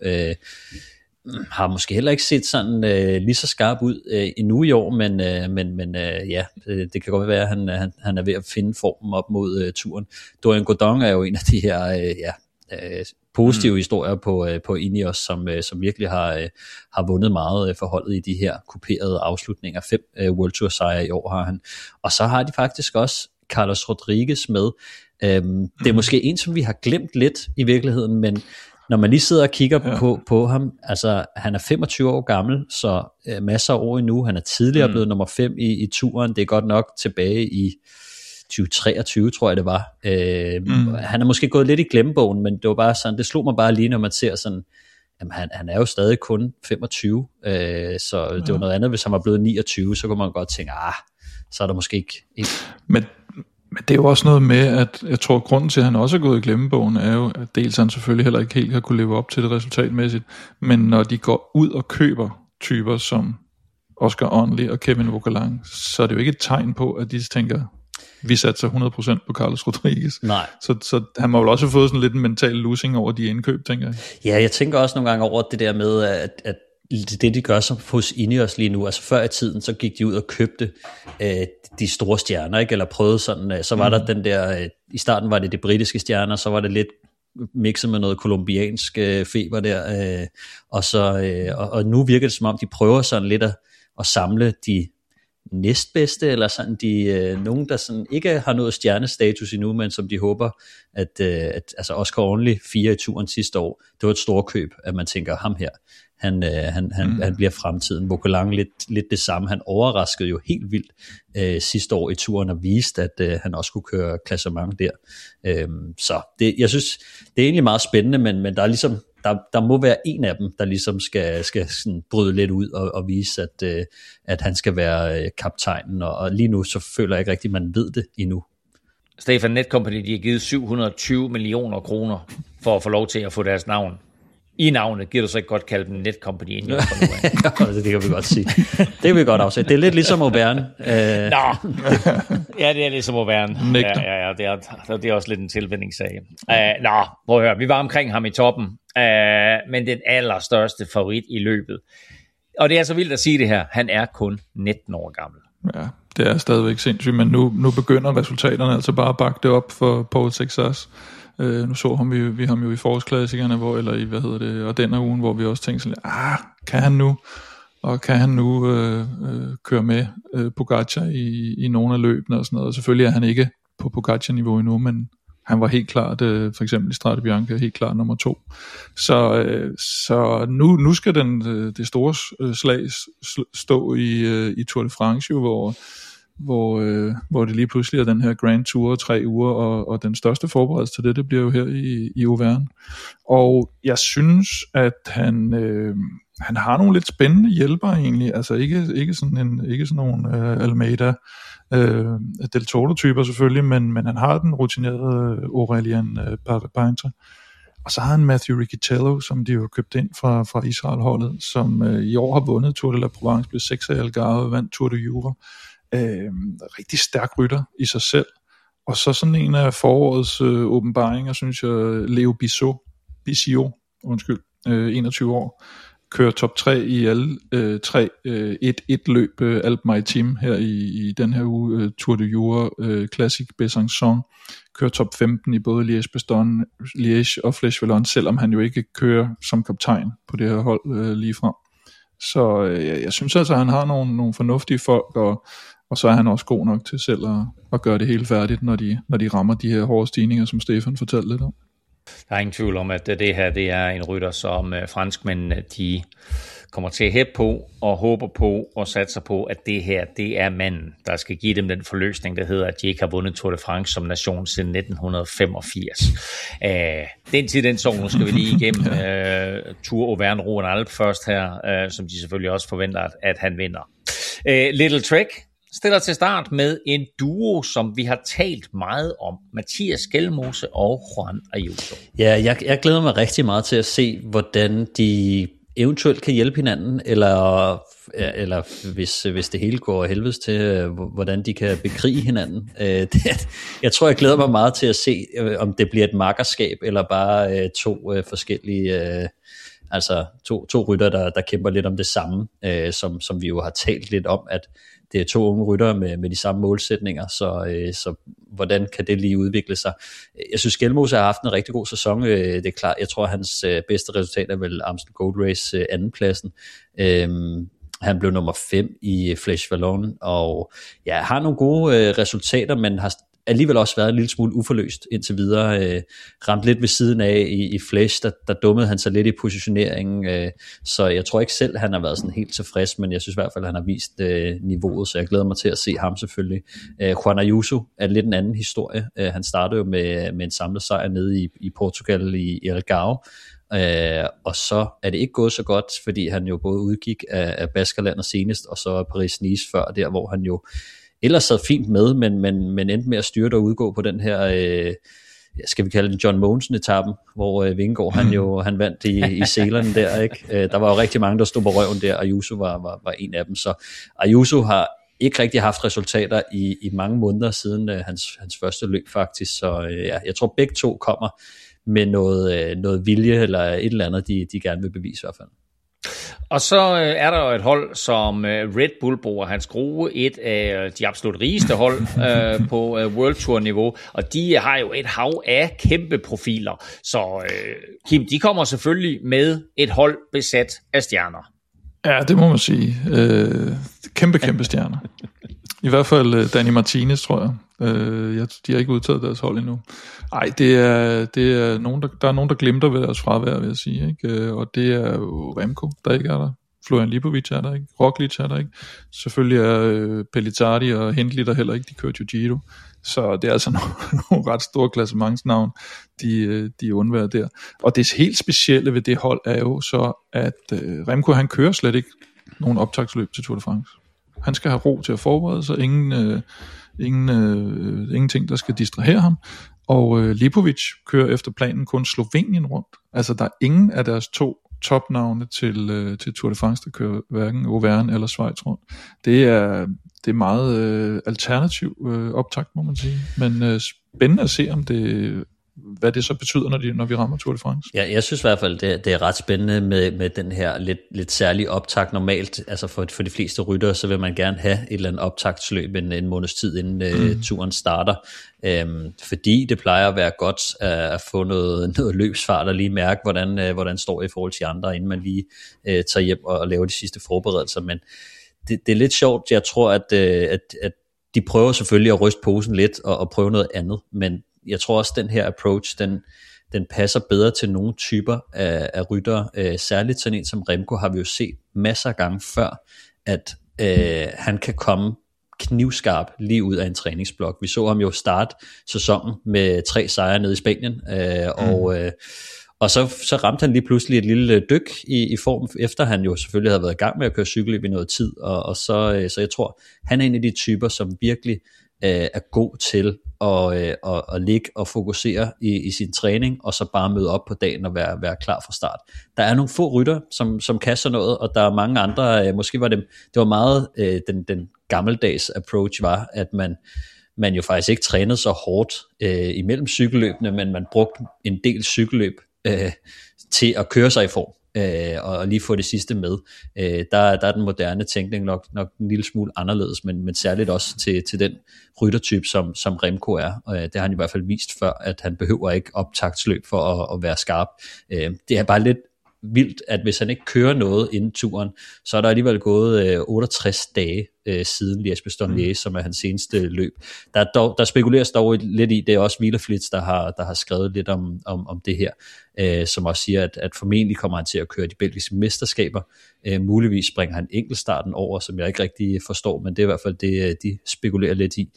har måske heller ikke set sådan lige så skarp ud endnu i år, men det kan godt være, at han er ved at finde formen op mod turen. Dorian Godon er jo en af de her positive historier på Ineos, som virkelig har vundet meget for holdet i de her kuperede afslutninger. 5 World Tour sejre i år har han. Og så har de faktisk også Carlos Rodriguez med. Det er måske en, som vi har glemt lidt i virkeligheden, men når man lige sidder og kigger på ham, altså han er 25 år gammel, så masser af år endnu. Han er tidligere blevet nummer 5 i turen. Det er godt nok tilbage i 2023, tror jeg det var. Han er måske gået lidt i glemmebogen, men det var bare sådan, det slog mig bare lige, når man ser sådan, jamen han er jo stadig kun 25, så det var noget andet, hvis han var blevet 29, så kunne man godt tænke, så er der måske ikke. Men det er jo også noget med, at jeg tror, grunden til, at han også er gået i glemmebogen, er jo, at dels han selvfølgelig heller ikke helt har kunne leve op til det resultatmæssigt, men når de går ud og køber typer som Oscar Onley og Kevin Vauquelin, så er det jo ikke et tegn på, at de tænker, vi satser 100% på Carlos Rodriguez. Nej. Så han må vel også have fået sådan lidt en mental losing over de indkøb, tænker jeg. Ja, jeg tænker også nogle gange over det der med, at det de gør som hos Ineos lige nu, altså før i tiden, så gik de ud og købte de store stjerner, ikke? Eller prøvede sådan, så var der den der, i starten var det britiske stjerner, så var det lidt mixet med noget kolumbiansk feber der, og nu virker det som om, de prøver sådan lidt at samle de næstbedste, eller sådan nogen, der sådan ikke har noget stjernestatus endnu, men som de håber, at altså Oscar Ornley 4 i turen sidste år, det var et stort køb, at man tænker, ham her, han bliver fremtiden. Vogelang lidt det samme, han overraskede jo helt vildt sidste år i turen og viste, at han også kunne køre klassement der. Så jeg synes, det er egentlig meget spændende, men der er ligesom, der må være en af dem, der ligesom skal sådan bryde lidt ud og vise, at han skal være kaptajnen, og lige nu så føler jeg ikke rigtigt, at man ved det endnu. Stefan, Netcompany, de har givet 720 millioner kroner for at få lov til at få deres navn. I navnet giver du så ikke godt kalde dem Netcompany inden jo for nu af. Det kan vi godt sige. Det kan vi godt afsætte. Det er lidt ligesom Auvergne. Nå, ja, det er ligesom Auvergne. Ja, det er også lidt en tilvændingssag. Nå, prøv at høre, vi var omkring ham i toppen, men den allerstørste favorit i løbet. Og det er så vildt at sige det her, han er kun 19 år gammel. Ja, det er stadigvæk sindssygt, men nu begynder resultaterne altså bare at bakke det op for Paul Sexas. Nu så vi ham jo i forårsklassikerne, og den her ugen, hvor vi også tænkte sådan, kan han nu køre med Pogacar i nogle af løbene og sådan noget. Og selvfølgelig er han ikke på Pogacar-niveau endnu, men han var helt klart, for eksempel i Strade Bianche, helt klart nummer 2. Så nu skal det store slag stå i Tour de France, jo, hvor det lige pludselig er den her Grand Tour 3 uger, og den største forberedelse til det bliver jo her i Auvergne. Og jeg synes, at han har nogle lidt spændende hjælpere egentlig, altså ikke sådan nogle Almeida Del Toro-typer selvfølgelig, men han har den rutinerede Aurelien Painter. Og så har han Matthew Riccitello, som de jo købt ind fra Israel-holdet, som i år har vundet Tour de la Provence, blev 6 af Algarve og vandt Tour de Jura. Rigtig stærk rytter i sig selv. Og så sådan en af forårets åbenbaringer, synes jeg, Leo Bissot, 21 år, kører top 3 i alle 3 1 løb Alpe Maritime her i den her uge, Tour de Jura, Classic Besançon, kører top 15 i både Liège-Bastogne, Liège og Flèche Wallonne, selvom han jo ikke kører som kaptajn på det her hold ligefrem. Så jeg synes altså, at han har nogle fornuftige folk, og så er han også god nok til selv at gøre det hele færdigt, når de rammer de her hårde stigninger, som Stefan fortalte lidt om. Der er ingen tvivl om, at det her det er en rytter, som franskmændene de kommer til at hæppe på og håber på og satser på, at det her det er manden, der skal give dem den forløsning, der hedder, at de ikke har vundet Tour de France som nation siden 1985. Den tid, den sov, nu skal vi lige igennem Tour Auvergne Rhône Alpes først her, som de selvfølgelig også forventer, at han vinder. Little Trek stiller til start med en duo, som vi har talt meget om. Mathias Skelmose og Juan Ayuso. Ja, jeg glæder mig rigtig meget til at se, hvordan de eventuelt kan hjælpe hinanden, eller hvis det hele går helvedes til, hvordan de kan bekrige hinanden. Jeg tror, jeg glæder mig meget til at se, om det bliver et makkerskab, eller bare to forskellige... altså to rytter, der kæmper lidt om det samme, som vi jo har talt lidt om, at det er 2 unge ryttere med de samme målsætninger, så hvordan kan det lige udvikle sig? Jeg synes, Skelmose har haft en rigtig god sæson. Det er klart, jeg tror, hans bedste resultat er vel Amstel Gold Race andenpladsen. Han blev nummer 5 i Flèche Wallonne, og ja, har nogle gode resultater, men har alligevel også været en lille smule uforløst indtil videre. Ramt lidt ved siden af i Flèche, der dummede han sig lidt i positioneringen, så jeg tror ikke selv, han har været sådan helt tilfreds, men jeg synes i hvert fald, han har vist niveauet, så jeg glæder mig til at se ham selvfølgelig. Juan Ayuso er lidt en anden historie. Han startede jo med en samlet sejr nede i Portugal i Algarve, og så er det ikke gået så godt, fordi han jo både udgik af Baskerlandet senest, og så Paris-Nice før, der hvor han jo ellers sad fint med, men endte med at styrte og udgå på den her, skal vi kalde den John Mogensen-etappen, hvor Vingegaard han vandt i Zeeland der, ikke? Der var jo rigtig mange, der stod på røven der, og Ayuso var en af dem, så Ayuso har ikke rigtig haft resultater i mange måneder siden hans første løb faktisk, så jeg tror begge to kommer med noget vilje, eller et eller andet, de gerne vil bevise i hvert fald. Og så er der jo et hold som Red Bull bruger Hans Grohe, et af de absolut rigeste hold på World Tour niveau, og de har jo et hav af kæmpe profiler. Så Kim, de kommer selvfølgelig med et hold besat af stjerner. Ja, det må man sige. Kæmpe stjerner. I hvert fald Danny Martinez, tror jeg. De har ikke udtaget deres hold endnu. Nej, det er nogen, der er nogen, der glimter ved deres fravær, vil jeg sige. Ikke? Og det er jo Remco, der ikke er der. Florian Lipovic er der ikke. Roglic er der ikke. Selvfølgelig er Pellizzardi og Hindley der heller ikke. De kører jo Giro. Så det er altså nogle ret store klassementsnavn, de undværer der. Og det helt specielle ved det hold er jo så, at Remco, han kører slet ikke nogen optagsløb til Tour de France. Han skal have ro til at forberede sig. Ingenting, der skal distrahere ham. Og Lipovic kører efter planen kun Slovenien rundt. Altså der er ingen af deres 2 topnavne til Tour de France, der kører hverken Auvergne eller Schweiz rundt. Det er meget alternativ optakt, må man sige. Men spændende at se, hvad det så betyder, når vi rammer Tour de France. Ja, jeg synes i hvert fald, det er ret spændende med den her lidt særlige optakt. Normalt, altså for de fleste ryttere, så vil man gerne have et eller andet optaktsløb en måneds tid, inden turen starter. Fordi det plejer at være godt at få noget løbsfart og lige mærke, hvordan står i forhold til andre, inden man lige tager hjem og laver de sidste forberedelser. Men det er lidt sjovt. Jeg tror, at de prøver selvfølgelig at ryste posen lidt og prøve noget andet, men jeg tror også, den her approach, den passer bedre til nogle typer af ryttere. Særligt sådan en som Remco har vi jo set masser af gange før, at han kan komme knivskarp lige ud af en træningsblok. Vi så ham jo starte sæsonen med 3 sejre nede i Spanien, og så ramte han lige pludselig et lille dyk i form, efter han jo selvfølgelig havde været i gang med at køre cykelløb i noget tid, og så jeg tror, han er en af de typer, som virkelig er god til at ligge og fokusere i sin træning, og så bare møde op på dagen og være klar fra start. Der er nogle få rytter, som kan sådan noget, og der er mange andre, måske var det var meget den gammeldags approach var, at man jo faktisk ikke trænede så hårdt imellem cykelløbene, men man brugte en del cykelløb til at køre sig i form. Og lige få det sidste med. Der er den moderne tænkning nok en lille smule anderledes, men særligt også til den ryttertype, som Remco er. Og det har han i hvert fald vist før, at han behøver ikke optaktsløb for at være skarp. Det er bare lidt vildt, at hvis han ikke kører noget inden turen, så er der alligevel gået 68 dage siden Liège-Bastogne-Liège, som er hans seneste løb. Der spekuleres dog lidt i, det er også Wielerflits, der har skrevet lidt om det her, som også siger, at formentlig kommer han til at køre de belgiske mesterskaber. Muligvis springer han enkeltstarten over, som jeg ikke rigtig forstår, men det er i hvert fald det, de spekulerer lidt i.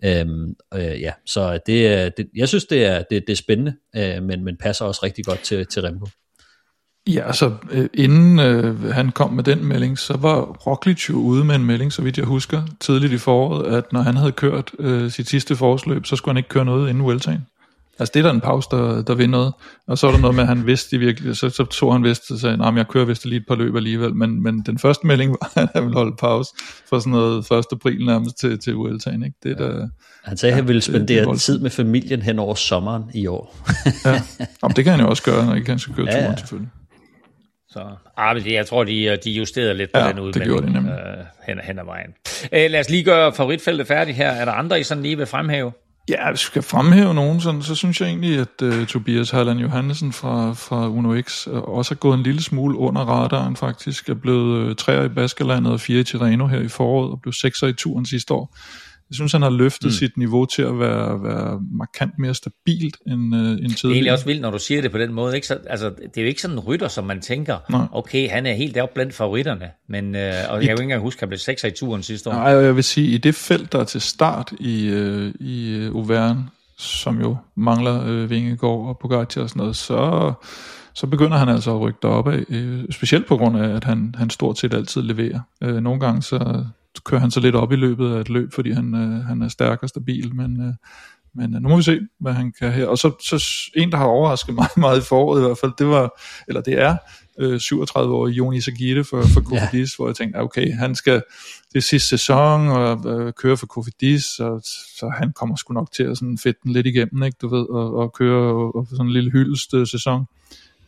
Så jeg synes, det er spændende, men passer også rigtig godt til Remco. Ja, altså inden han kom med den melding, så var Roglic jo ude med en melding, så vidt jeg husker, tidligt i foråret, at når han havde kørt sit sidste forårsløb, så skulle han ikke køre noget inden Vueltaen. Altså det er der en pause, der vil noget. Og så er der noget med, at han vidste i virkeligheden, så tog han vist og sagde, jeg kører vist lige et par løb alligevel. Men den første melding var, at han ville holde pause for sådan noget 1. april nærmest til Vueltaen. Ikke? Det der, han sagde, at han ville spendere tid med familien hen over sommeren i år. Ja, det kan han jo også gøre, når ikke han skal køre turen selvfølgelig. Så jeg tror, de justerede lidt på den udmelding hen ad vejen. Lad os lige gøre favoritfeltet færdigt her. Er der andre, I sådan lige vil fremhæve? Ja, hvis vi skal fremhæve nogen, så synes jeg egentlig, at Tobias Harlan Johannesen fra Uno X også er gået en lille smule under radaren faktisk. Er blevet 3'er i Baskerlandet og 4 i Tirreno her i foråret, og blev 6'er i turen sidste år. Jeg synes, han har løftet sit niveau til at være markant mere stabilt end tidligere. Det er egentlig også vildt, når du siger det på den måde. Ikke? Så, altså, det er jo ikke sådan en rytter, som man tænker, okay, han er helt deroppe blandt favoritterne. Men, og jeg kan jo ikke engang huske, at han blev 6'er i turen sidste år. Nej, jeg vil sige, i det felt, der er til start i Auvergne, som jo mangler Vingegaard og Pogacar og sådan noget, så begynder han altså at rykke derop af. Specielt på grund af, at han stort set altid leverer. Nogle gange så kører han så lidt op i løbet af et løb, fordi han er stærk og stabil, men nu må vi se, hvad han kan her. Og så en, der har overrasket mig meget i foråret i hvert fald, det er 37-årige Joni Sagirre for Cofidis, hvor jeg tænkte, okay, han skal det sidste sæson og køre for Cofidis, så han kommer sgu nok til at sådan fedte den lidt igennem, ikke, du ved, og køre og sådan en lille hyldest sæson.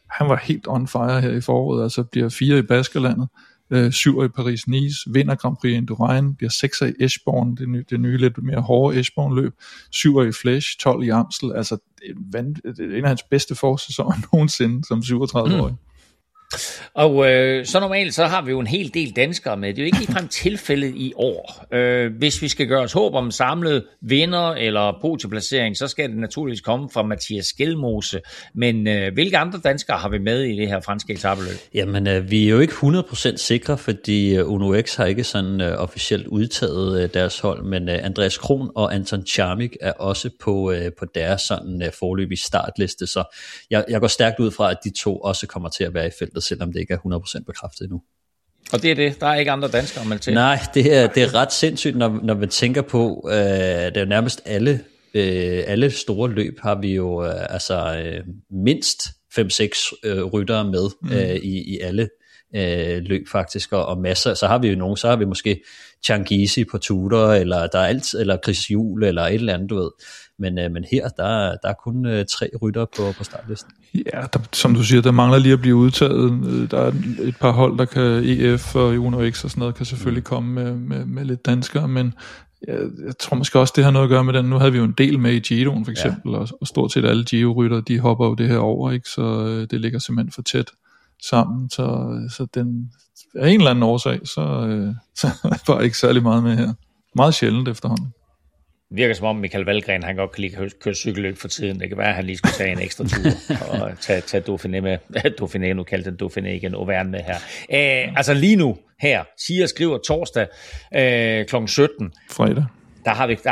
Han var helt on fire her i foråret, altså bliver 4 i Baskerlandet, 7 i Paris-Nice, vinder Grand Prix Indurain, bliver 6 i Eschborn, det nye lidt mere hårde Eschborn-løb, 7 i Flèche, 12 i Amstel, altså det er en af hans bedste forårssæsoner nogensinde som 37-årig. Og så normalt så har vi jo en hel del danskere med. Det er jo ikke ligefrem tilfældet i år. Hvis vi skal gøre os håb om samlet vinder eller podieplacering, så skal det naturligvis komme fra Mathias Skelmose. Men hvilke andre danskere har vi med i det her franske etapeløb? Jamen, vi er jo ikke 100% sikre, fordi Uno X har ikke sådan officielt udtaget deres hold, men Andreas Kron og Anton Charmik er også på deres sådan foreløbige startliste, så jeg går stærkt ud fra, at de to også kommer til at være i feltet, selvom det ikke er 100% bekræftet endnu. Og det er det. Der er ikke andre danskere med til. Nej, det er ret sindssygt, når man tænker på, det er jo nærmest alle store løb har vi jo mindst 5-6 ryttere med i alle løb faktisk, og masser. Så har vi jo nogen, så har vi måske Changizi på Tudor, eller Chris Juhl, eller et eller andet, du ved. Men her, der er kun 3 ryttere på startlisten. Ja, som du siger, der mangler lige at blive udtaget. Der er et par hold, der kan EF og Uno X og sådan noget, kan selvfølgelig komme med lidt danskere, men jeg tror måske også, det har noget at gøre med den. Nu havde vi jo en del med i Giroen for eksempel, og stort set alle Giro-ryttere, de hopper jo det her over, ikke? Så det ligger simpelthen for tæt sammen, så den af en eller anden årsag, så var ikke særlig meget med her. Meget sjældent efterhånden. Det virker som om Michael Valgren, han godt kan lide at køre cykelløb for tiden. Det kan være, at han lige skulle tage en ekstra tur og tage Dauphiné med. Dauphiné, nu kaldte den Dauphiné igen, Auvergne med her. Altså lige nu her, siger og skriver torsdag kl. 17. Fredag. Der har vi... det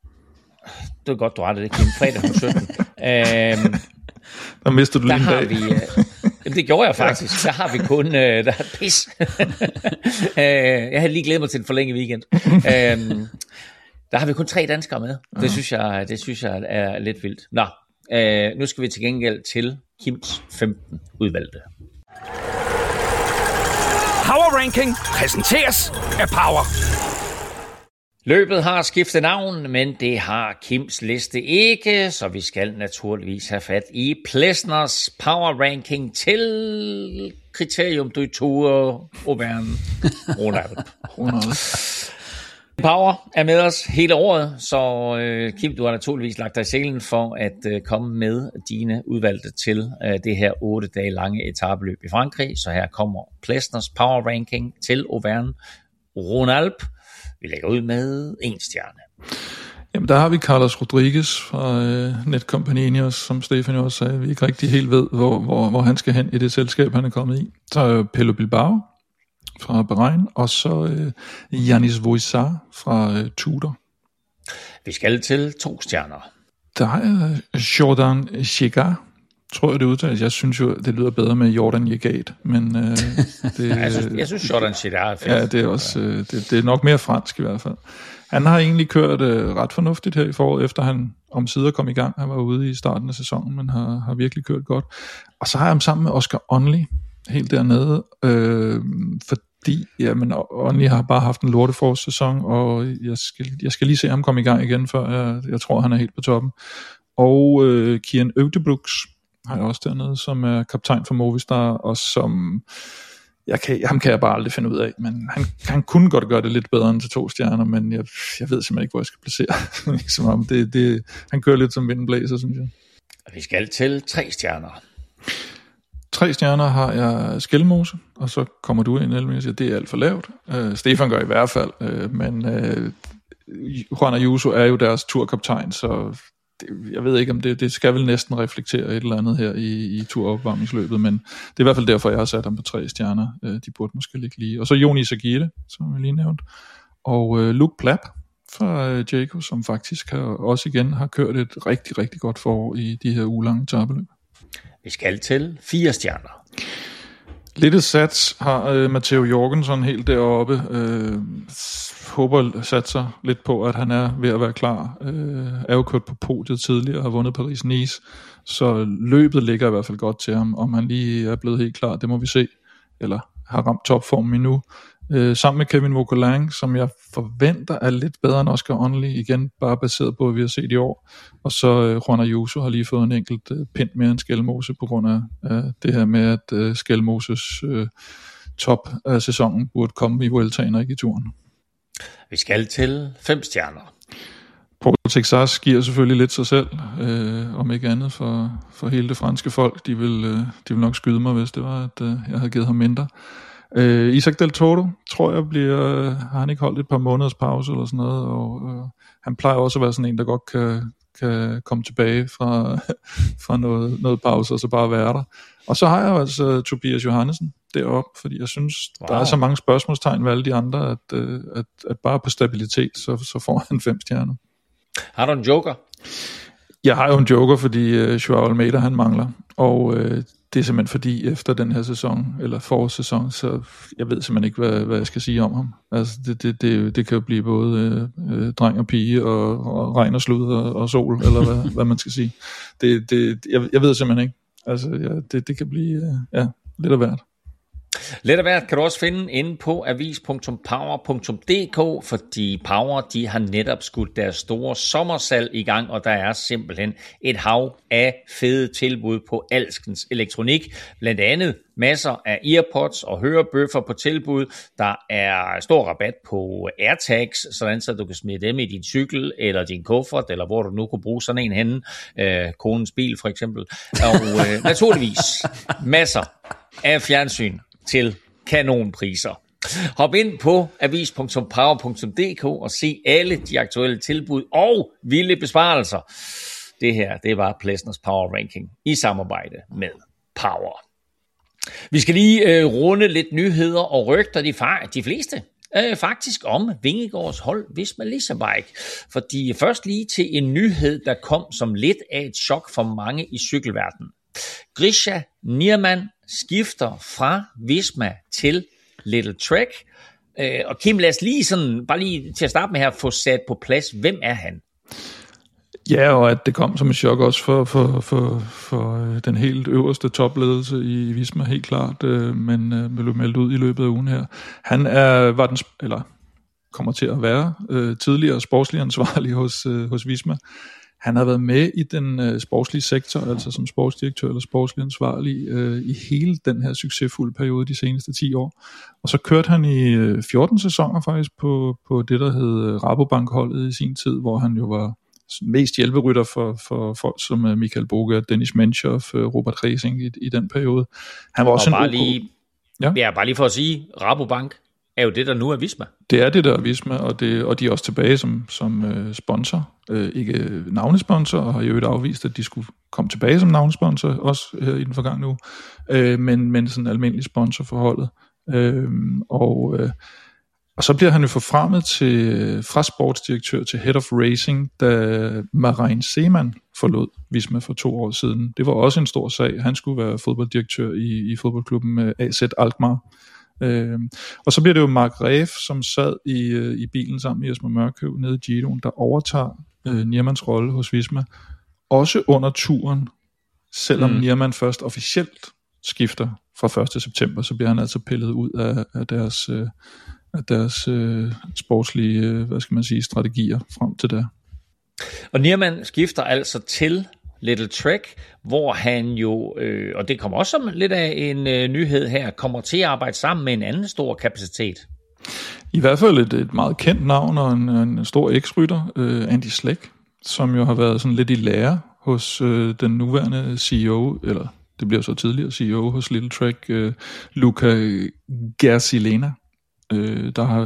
er godt, du rettede det, Kim. Fredag kl. 17. Der mister du lige en dag. Det gjorde jeg faktisk. Der har vi kun... der er pis. Jeg havde lige glædet mig til en forlænget weekend. Der har vi kun 3 danskere med. Det synes jeg er lidt vildt. Nå, nu skal vi til gengæld til Kims 15 udvalgte. Power Ranking præsenteres af Power. Løbet har skiftet navn, men det har Kims liste ikke, så vi skal naturligvis have fat i Plesners Power Ranking til Kriterium du Tour Auvergne Ronald. Power er med os hele året, så Kim, du har naturligvis lagt dig i selen for at komme med dine udvalgte til det her 8 dage lange etapeløb i Frankrig. Så her kommer Plesners Power Ranking til Auvergne Rhône-Alpes. Vi lægger ud med 1 stjerne. Jamen, der har vi Carlos Rodriguez fra Netcompanies, som Stefan også sagde. Vi ikke rigtig helt ved, hvor han skal hen i det selskab, han er kommet i. Så er Pello Bilbao fra Bahrain, og så Yanis Voissar fra Tudor. Vi skal til 2 stjerner. Der er Jordan Chegat, tror jeg det udtales. Jeg synes jo, det lyder bedre med Jordan Chegat, men jeg synes Jordan Chegat er fedt. Ja, det er også det er nok mere fransk i hvert fald. Han har egentlig kørt ret fornuftigt her i foråret, efter han omsider kom i gang. Han var ude i starten af sæsonen, men har virkelig kørt godt. Og så har jeg ham sammen med Oscar Onley helt dernede, fordi Onley har bare haft en lorteforårssæson, og jeg skal lige se ham komme i gang igen, før jeg tror, han er helt på toppen. Og Kian Øvdebruks har jeg også dernede, som er kaptajn for Movistar, og som ham kan jeg bare aldrig finde ud af, men han kunne godt gøre det lidt bedre end til 2 stjerner, men jeg ved simpelthen ikke, hvor jeg skal placere. Som om han kører lidt som vindblæser, synes jeg. Vi skal til 3 stjerner. 3 stjerner har jeg Skelmose, og så kommer du ind, Elming, og siger, det er alt for lavt. Stefan gør i hvert fald, men Juan Ayuso er jo deres turkaptajn, så jeg ved ikke, om det skal vel næsten reflektere et eller andet her i turopvarmningsløbet, men det er i hvert fald derfor, jeg har sat ham på 3 stjerner. De burde måske ligge lige. Og så Joni Sagire, som jeg lige nævnt, og Luke Plapp fra Jayco, som faktisk også igen har kørt et rigtig, rigtig godt forår i de her ugelange tabeløb. Vi skal til 4 stjerner. Lidt et sats har Matteo Jorgensen helt deroppe. Håber satser lidt på, at han er ved at være klar. Er jo kørt på podiet tidligere og har vundet Paris-Nice. Så løbet ligger i hvert fald godt til ham. Om han lige er blevet helt klar, det må vi se. Eller har ramt topformen endnu. sammen med Kevin Vogelin, som jeg forventer er lidt bedre end Oscar Onley, igen bare baseret på, hvad vi har set i år. Og så Juan Ayuso har lige fået en enkelt pind mere end Skelmose, på grund af det her med, at Skelmoses top af sæsonen burde komme i Vueltaen og ikke i turen. Vi skal til 5 stjerner. Paul Texas giver selvfølgelig lidt sig selv, om ikke andet for hele det franske folk. De vil nok skyde mig, hvis det var, at jeg havde givet ham mindre. Isaac Del Toro, tror jeg, har han ikke holdt et par måneders pause eller sådan noget, og han plejer også at være sådan en, der godt kan komme tilbage fra noget pause, og så bare være der. Og så har jeg jo altså Tobias Johannesen deroppe, fordi jeg synes, der er så mange spørgsmålstegn ved alle de andre, at bare på stabilitet, så får han 5 stjerner. Har du en joker? Jeg har jo en joker, fordi Joao Almeida han mangler, og det er simpelthen fordi efter den her sæson, eller forårssæson, så jeg ved simpelthen ikke, hvad jeg skal sige om ham. Altså det kan jo blive både dreng og pige, og regn og slud og sol, eller hvad man skal sige. Jeg ved simpelthen ikke. Altså det kan blive lidt af hvert. Lidt af hvert kan du også finde inde på avis.power.dk, fordi Power de har netop skudt deres store sommersalg i gang, og der er simpelthen et hav af fede tilbud på alskens elektronik. Blandt andet masser af earpods og hørebøffer på tilbud. Der er stor rabat på AirTags, sådan så du kan smide dem i din cykel eller din kuffert, eller hvor du nu kunne bruge sådan en henne. Konens bil for eksempel. Og naturligvis masser af fjernsyn til kanonpriser. Hop ind på avis.power.dk og se alle de aktuelle tilbud og vilde besparelser. Det her, det var Plesners Power Ranking i samarbejde med Power. Vi skal lige runde lidt nyheder og rygter, de fleste faktisk om Vingegaards hold Visma Leasebike. Fordi først lige til en nyhed, der kom som lidt af et chok for mange i cykelverdenen. Grisha Nierman skifter fra Visma til Little Trek. Og Kim, lad os bare lige til at starte med her få sat på plads, hvem er han? Ja, og at det kom som et chok også for den helt øverste topledelse i Visma, helt klart, men blev meldt ud i løbet af ugen her. Han kommer til at være tidligere sportslig ansvarlig hos Visma. Han har været med i den sportslige sektor, altså som sportsdirektør eller sportslig ansvarlig, i hele den her succesfulde periode de seneste 10 år. Og så kørte han i 14 sæsoner faktisk på det, der hed Rabobank-holdet i sin tid, hvor han jo var mest hjælperytter for folk som Michael Boge, Dennis Menchoff, Robert Racing i den periode. Han var også bare lige for at sige, Rabobank er jo det, der nu er Visma. Det er det, der er Visma, og de er også tilbage som sponsor. Ikke navnesponsor, og har jo et afvist, at de skulle komme tilbage som navnesponsor, også her i den forgangne uge, men sådan en almindelig sponsor for holdet. Og så bliver han jo forfremmet fra sportsdirektør til head of racing, da Marijn Seeman forlod Visma for 2 år siden. Det var også en stor sag. Han skulle være fodbolddirektør i fodboldklubben AZ Alkmaar. Og så bliver det jo Mark Reef, som sad i bilen sammen med Jesper Mørkøv nede i Giroen, der overtager Niermans rolle hos Visma. Også under turen, selvom Nierman først officielt skifter fra 1. september, så bliver han altså pillet ud af deres sportslige, strategier frem til det. Og Nierman skifter altså til Little Trek, hvor han jo, og det kommer også som lidt af en nyhed her, kommer til at arbejde sammen med en anden stor kapacitet. I hvert fald et meget kendt navn og en stor eks-rytter, Andy Schleck, som jo har været sådan lidt i lære hos den nuværende CEO, eller det bliver så tidligere CEO hos Little Trek, Luca Gersilena. Der har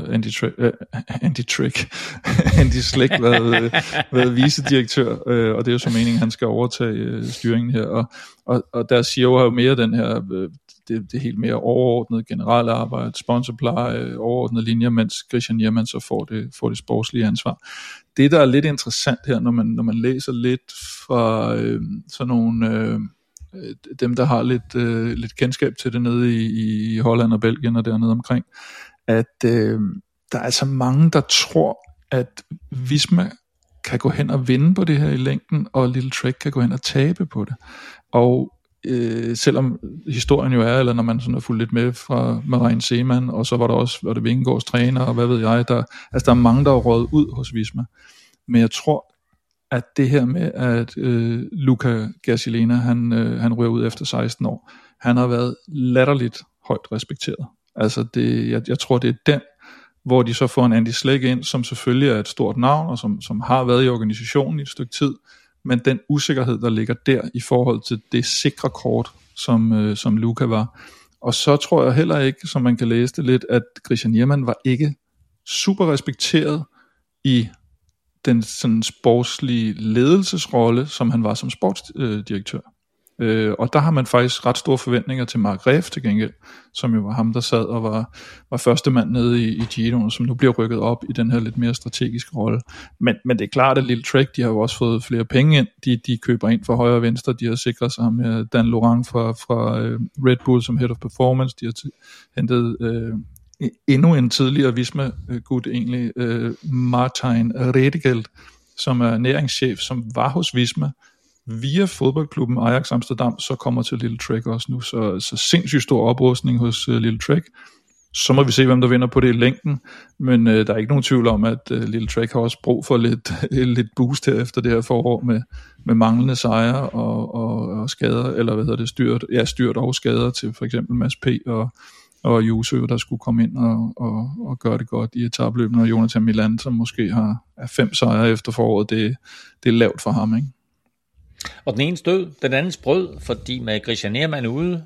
Andy Schleck været vicedirektør, og det er jo så meningen, at han skal overtage styringen her. Og der CEO har jo mere den her, det helt mere overordnede generelle arbejde, sponsorpleje, overordnede linjer, mens Christian Nierman så får det sportslige ansvar. Det, der er lidt interessant her, når man læser lidt fra sådan nogle dem, der har lidt kendskab til det nede i Holland og Belgien og dernede omkring, at der er altså mange, der tror, at Visma kan gå hen og vinde på det her i længden, og Little Trek kan gå hen og tabe på det. Og selvom historien jo er, eller når man sådan har fulgt lidt med fra Marijn Zeeman, og så var det Vingegaards træner, og hvad ved jeg, der er mange, der er røget ud hos Visma. Men jeg tror, at det her med, at Luca Gasolina, han ryger ud efter 16 år, han har været latterligt højt respekteret. Altså jeg tror, det er den, hvor de så får en Andy Schleck ind, som selvfølgelig er et stort navn, og som har været i organisationen i et stykke tid, men den usikkerhed, der ligger der i forhold til det sikre kort, som Luca var. Og så tror jeg heller ikke, som man kan læse det lidt, at Christian Ehrmann var ikke super respekteret i den sådan sportslige ledelsesrolle, som han var som sportsdirektør. Og der har man faktisk ret store forventninger til Mark Reff til gengæld, som jo var ham, der sad og var første mand nede i Giroen, som nu bliver rykket op i den her lidt mere strategiske rolle. Men det er klart, at Lille Trek, de har jo også fået flere penge ind. De køber ind for højre og venstre. De har sikret sig med Dan Laurent fra Red Bull som Head of Performance. De har hentet endnu en tidligere Visma-gut egentlig, Martijn Redegeld, som er næringschef, som var hos Visma via fodboldklubben Ajax Amsterdam, så kommer til Lille Trek også nu, så sindssygt stor oprustning hos Lille Trek. Så må vi se, hvem der vinder på det i længden, men der er ikke nogen tvivl om, at Lille Trek har også brug for lidt boost her efter det her forår med manglende sejre og skader, eller hvad hedder det, styrt og skader til for eksempel Mads P. og Jusø, der skulle komme ind og gøre det godt i etapløbene, og Jonathan Milan, som måske har 5 sejre efter foråret, det er lavt for ham, ikke? Og den ene død, den andens brød, fordi med Christian Ehrmann ude,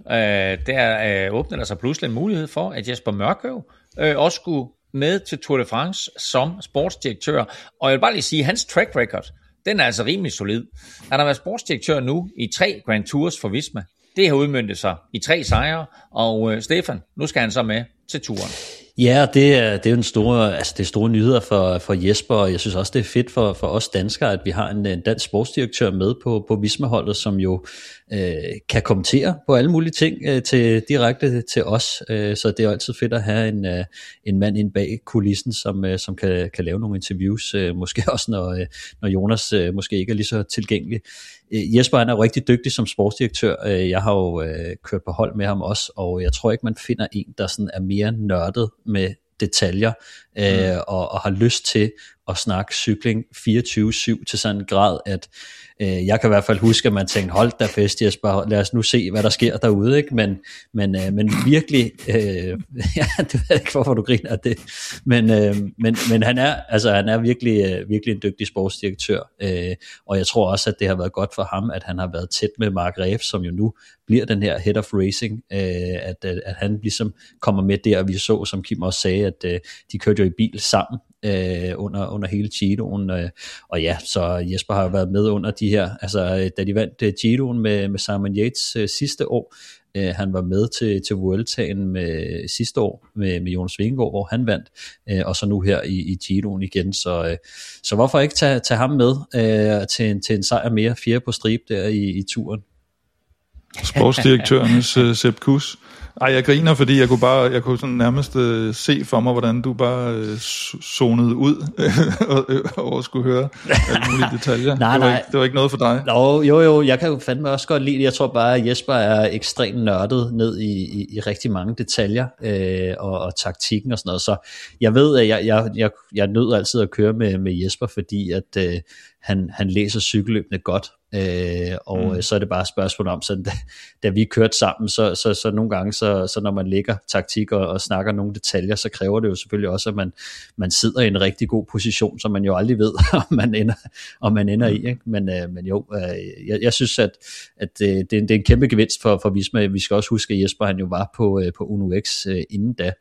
der åbner der sig pludselig en mulighed for, at Jesper Mørkøv også skulle med til Tour de France som sportsdirektør. Og jeg vil bare lige sige, at hans track record, den er altså rimelig solid. Han har været sportsdirektør nu i 3 Grand Tours for Visma. Det har udmøntet sig i 3 sejre, og Stefan, nu skal han så med til turen. Ja, det er jo det er store nyheder for Jesper, og jeg synes også, det er fedt for os danskere, at vi har en dansk sportsdirektør med på Visma-holdet, som jo kan kommentere på alle mulige ting direkte til os, så det er jo altid fedt at have en mand inde bag kulissen, som kan lave nogle interviews, måske også når Jonas måske ikke er lige så tilgængelig. Jesper, han er rigtig dygtig som sportsdirektør. Jeg har jo kørt på hold med ham også, og jeg tror ikke, man finder en, der sådan er mere nørdet med detaljer og har lyst til at snakke cykling 24/7 til sådan en grad, at jeg kan i hvert fald huske, at man tænkte, hold da fest Jesper, lad os nu se, hvad der sker derude, ikke? Men virkelig, det ved jeg ikke, hvorfor du griner af det, men han er virkelig en dygtig sportsdirektør, og jeg tror også, at det har været godt for ham, at han har været tæt med Mark Reff, som jo nu bliver den her head of racing, at han ligesom kommer med der, og vi så, som Kim også sagde, at de kørte jo i bil sammen under hele Giroen, og ja, så Jesper har været med under de her, altså da de vandt Giroen med Simon Yates sidste år, han var med til Vueltaen med sidste år med Jonas Vingegaard, hvor han vandt, og så nu her i Giroen igen, så hvorfor ikke tage ham med til en sejr mere, 4 på stribe der i turen. Sportsdirektørens Sepp Kuss. Ej, jeg griner, fordi jeg kunne sådan nærmest se for mig, hvordan du bare zonede ud og skulle høre alle mulige detaljer. Nej. Det var ikke noget for dig. Jo, jeg kan jo fandme også godt lide det. Jeg tror bare, at Jesper er ekstremt nørdet ned i rigtig mange detaljer og taktikken og sådan noget. Så jeg ved, at jeg nød altid at køre med Jesper, fordi at han læser cykelløbene godt. Så er det bare et spørgsmål om, så da vi kørte sammen, så nogle gange, så når man lægger taktik og snakker nogle detaljer, så kræver det jo selvfølgelig også, at man sidder i en rigtig god position, som man jo aldrig ved, om man ender i, ikke? Men jo, jeg synes, at det er en kæmpe gevinst for Visma. Vi skal også huske, at Jesper han jo var på Uno X inden da,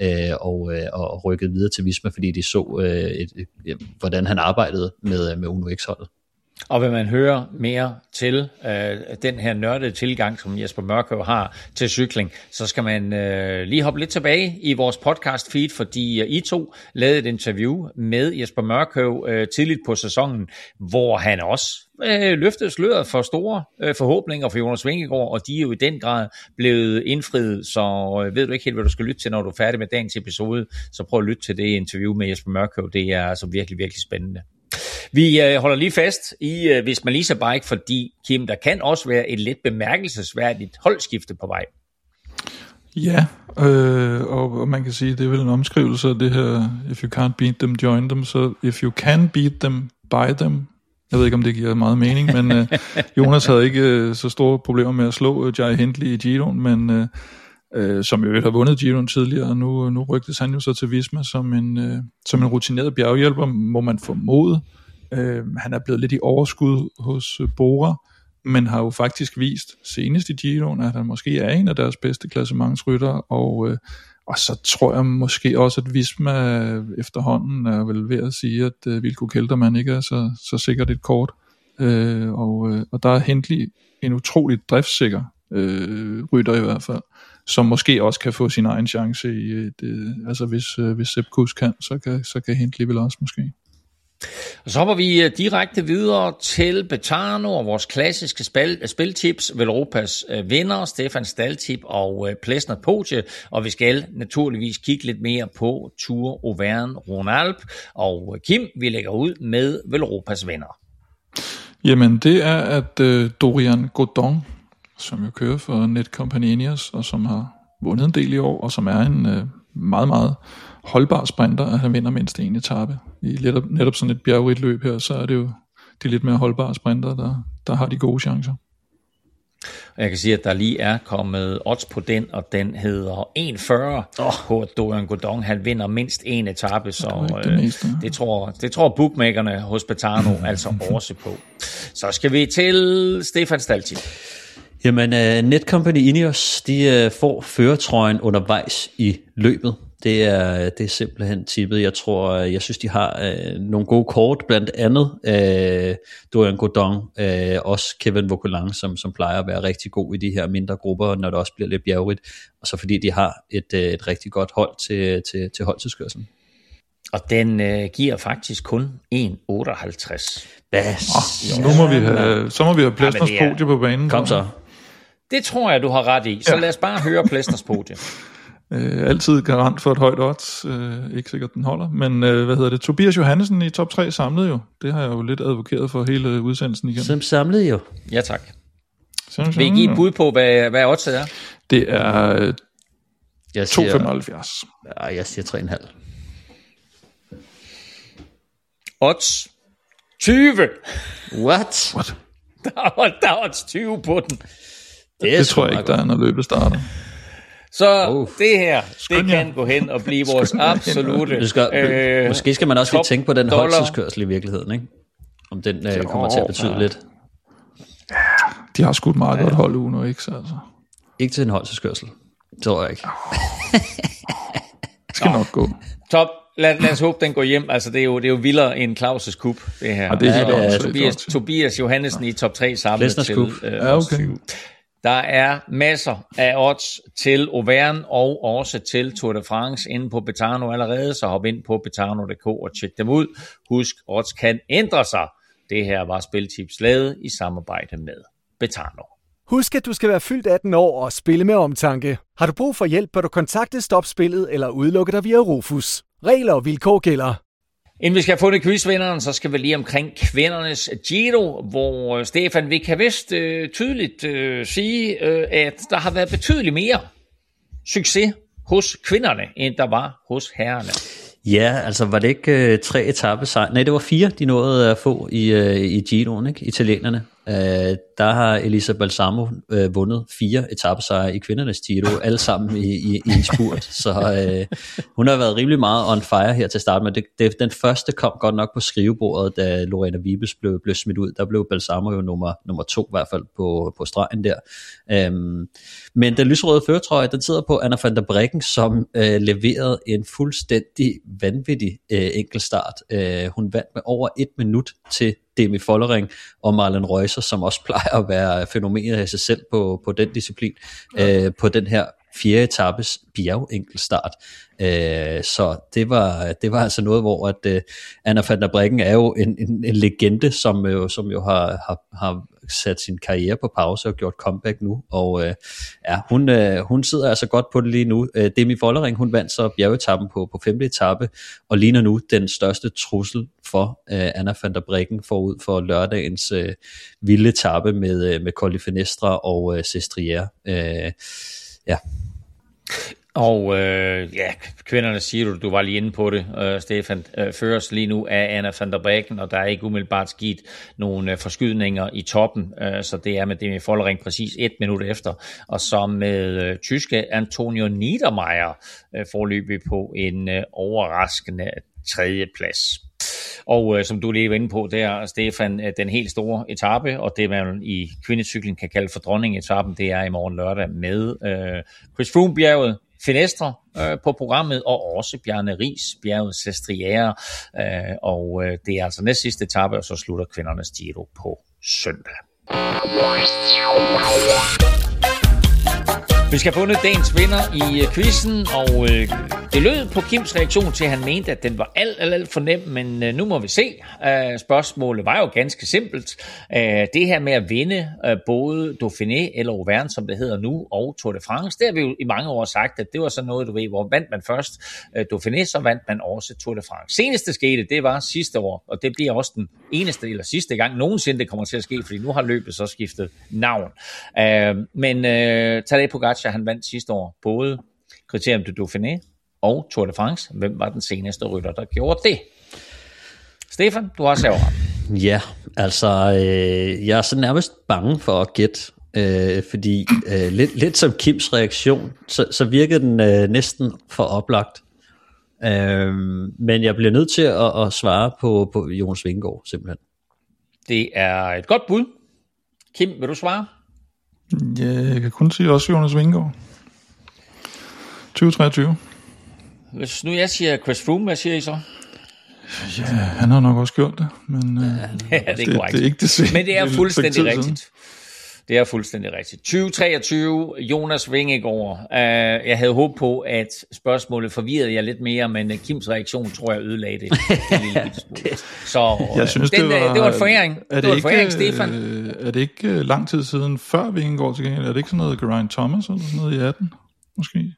og rykkede videre til Visma, fordi de så, hvordan han arbejdede med Uno X-holdet. Og vil man høre mere til den her nørdede tilgang, som Jesper Mørkøv har til cykling, så skal man lige hoppe lidt tilbage i vores podcast feed, fordi I to lavede et interview med Jesper Mørkøv tidligt på sæsonen, hvor han også løftede sløret for store forhåbninger for Jonas Vingegaard, og de er jo i den grad blevet indfriet, så ved du ikke helt, hvad du skal lytte til, når du er færdig med dagens episode, så prøv at lytte til det interview med Jesper Mørkøv. Det er altså virkelig, virkelig spændende. Vi holder lige fast i Visma-Lease Bike, fordi Kim, der kan også være et lidt bemærkelsesværdigt holdskifte på vej. Ja, og man kan sige, det er vel en omskrivelse af det her, if you can't beat them, join them, så if you can beat them, buy them. Jeg ved ikke, om det giver meget mening, men Jonas havde ikke så store problemer med at slå Jai Hindley i Giroen, men som jo har vundet Giroen tidligere, og nu rygtes han jo så til Visma som en rutineret bjerghjælper, må man formode. Han er blevet lidt i overskud hos Bora, men har jo faktisk vist senest i Giroen, at han måske er en af deres bedste klassementsryttere, og så tror jeg måske også, at Visma efterhånden er vel ved at sige, at Wilco Kelderman ikke er så sikkert et kort, og der er Hindley en utrolig driftssikker rytter i hvert fald, som måske også kan få sin egen chance i altså hvis Sepp Kuss kan, så kan Hindley vel også måske. Og så hopper vi direkte videre til Betano og vores klassiske spiltips, Velropas vinder, Stefan Staltip og Plesner Pogačar, og vi skal naturligvis kigge lidt mere på Tour Auvergne-Rhône-Alpes, og Kim, vi lægger ud med Velropas vinder. Jamen det er, at Dorian Godon, som jo kører for Netcompany Ineos, og som har vundet en del i år, og som er en meget, meget holdbar sprinter, at han vinder mindst en etape. I netop sådan et bjergrigt løb her, så er det jo de lidt mere holdbare sprinter, der har de gode chancer. Jeg kan sige, at der lige er kommet odds på den, og den hedder 1,40 på, at Dorian Godon, han vinder mindst en etape, så det tror bookmakerne hos Betano altså også på. Så skal vi til Stefan Staltip. Jamen, Netcompany Ineos, de får førertrøjen undervejs i løbet. Det er simpelthen tippet. Jeg synes, de har nogle gode kort, blandt andet Dorian Godon, også Kevin Vauquelin, som plejer at være rigtig god i de her mindre grupper, når det også bliver lidt bjergrigt, og så fordi de har et rigtig godt hold til holdtidskørslen. Og den giver faktisk kun 1,58. Så må vi have Plesners podie på banen. Kom så. Det tror jeg, du har ret i. Så lad os bare høre Plesners podie. Altid garant for et højt odds. Ikke sikkert den holder. Men Tobias Johannesen i top 3 samlede jo. Det har jeg jo lidt advokeret for hele udsendelsen igen. Som samlede jo. Ja, tak. Vil I give et bud på, hvad oddset er? Det er 2,75. Ja, jeg siger 3,5. Odds 20. What? Der er odds 20 på den. Det tror jeg ikke, der er, når løbet starter. Så det her, det kan gå hen og blive vores absolute... Måske skal man også lige tænke på den holdtidskørsel i virkeligheden, ikke? Om den kommer til at betyde lidt. De har skudt meget godt hold uge nu, ikke? Så altså. Ikke til en holdtidskørsel. Det tror jeg ikke. Det skal nok gå. Top. Lad os håbe, den går hjem. Altså, det er jo vildere end Claus' Cup, det her. Ja, det er Tobias Johannesen i top 3 samlet Plesners til okay. Der er masser af odds til Auvergne og også til Tour de France inde på Betano allerede, så hop ind på betano.dk og tjek dem ud. Husk, odds kan ændre sig. Det her var Spiltips lavet i samarbejde med Betano. Husk, at du skal være fyldt 18 år og spille med omtanke. Har du brug for hjælp, bør du kontakte Stop Spillet eller udelukke dig via Rufus. Regler og vilkår gælder. Inden vi skal have fundet quizvinderen, så skal vi lige omkring kvindernes Giro, hvor Stefan, vi kan vist tydeligt sige, at der har været betydeligt mere succes hos kvinderne, end der var hos herrerne. Ja, altså var det ikke 3 etapesejre? Nej, det var 4, de nåede at få i Giroen, ikke? Italienerne. Der har Elisa Balsamo vundet 4 etapesejre i kvindernes Giro, alle sammen i en spurt. Så hun har været rimelig meget on fire her til start, men den første kom godt nok på skrivebordet, da Lorena Wiebes blev smidt ud. Der blev Balsamo jo nummer 2 i hvert fald på stregen der. Men den lyserøde førertrøje, den sidder på Anna van der Breggen, som leverede en fuldstændig vanvittig enkeltstart. Hun vandt med over 1 minut til Demi Follering og Marlen Reusser, som også plejer at være fænomenet af sig selv på den disciplin, på den her 4. etapes bjergenkelstart. Så det var altså noget, hvor at Anna van der Breggen er jo en legende, som jo har sat sin karriere på pause og gjort comeback nu, og hun sidder altså godt på det lige nu. Demi Vollering, hun vandt så bjergetappen på 5. etape, og ligner nu den største trussel for Anna van der Breggen forud for lørdagens vilde etape med Col de Fenestra og Sestriere. Og kvinderne siger du var lige inde på det, Stefan, føres lige nu af Anna van der Breggen, og der er ikke umiddelbart sket nogle forskydninger i toppen, så det er med Demi Vollering præcis 1 minut efter, og så med tyske Antonio Niedermeier forløbig på en overraskende 3. plads. Og som du lige var inde på der, Stefan, den helt store etape, og det man i kvindecykling kan kalde for dronning-etappen, det er i morgen lørdag med Chris Froome-bjerget, Fenestre på programmet, og også Bjarne Riis bjerget Sestriere, og det er altså næst sidste etape, og så slutter kvindernes Giro på søndag. Vi skal have fundet dagens vinder i quizzen, og det lød på Kims reaktion til, at han mente, at den var alt for nem, men nu må vi se. Spørgsmålet var jo ganske simpelt. Det her med at vinde både Dauphiné eller Auvergne, som det hedder nu, og Tour de France, det har vi jo i mange år sagt, at det var sådan noget, du ved, hvor vandt man først Dauphiné, så vandt man også Tour de France. Seneste skete, det var sidste år, og det bliver også den eneste eller sidste gang nogensinde, det kommer til at ske, fordi nu har løbet så skiftet navn. Men Tadej Pogačar, han vandt sidste år både Criterium du Dauphiné og Tour de France. Hvem var den seneste rytter, der gjorde det? Stefan, du har serveret. Ja, altså jeg er så nærmest bange for at gætte, fordi lidt som Kims reaktion, så virkede den næsten for oplagt. Men jeg bliver nødt til at svare på Jonas Vingegaard, simpelthen. Det er et godt bud. Kim, vil du svare? Ja, jeg kan kun sige også Jonas Vingegaard. 2023. Hvis nu jeg siger Chris Froome, hvad siger I så? Ja, han har nok også gjort det, men det er korrekt. Det er ikke det same. Men det er fuldstændig rigtigt. Det er fuldstændig rigtigt. 2023, Jonas Vingegaard. Jeg havde håbet på, at spørgsmålet forvirrede jeg lidt mere, men Kims reaktion tror jeg ødelagde det. Så jeg synes, det var en foræring. Det var en foræring, Stefan. Er det ikke lang tid siden før Vingegaard til gengæld? Er det ikke sådan noget Geraint Thomas eller sådan noget i 18, måske?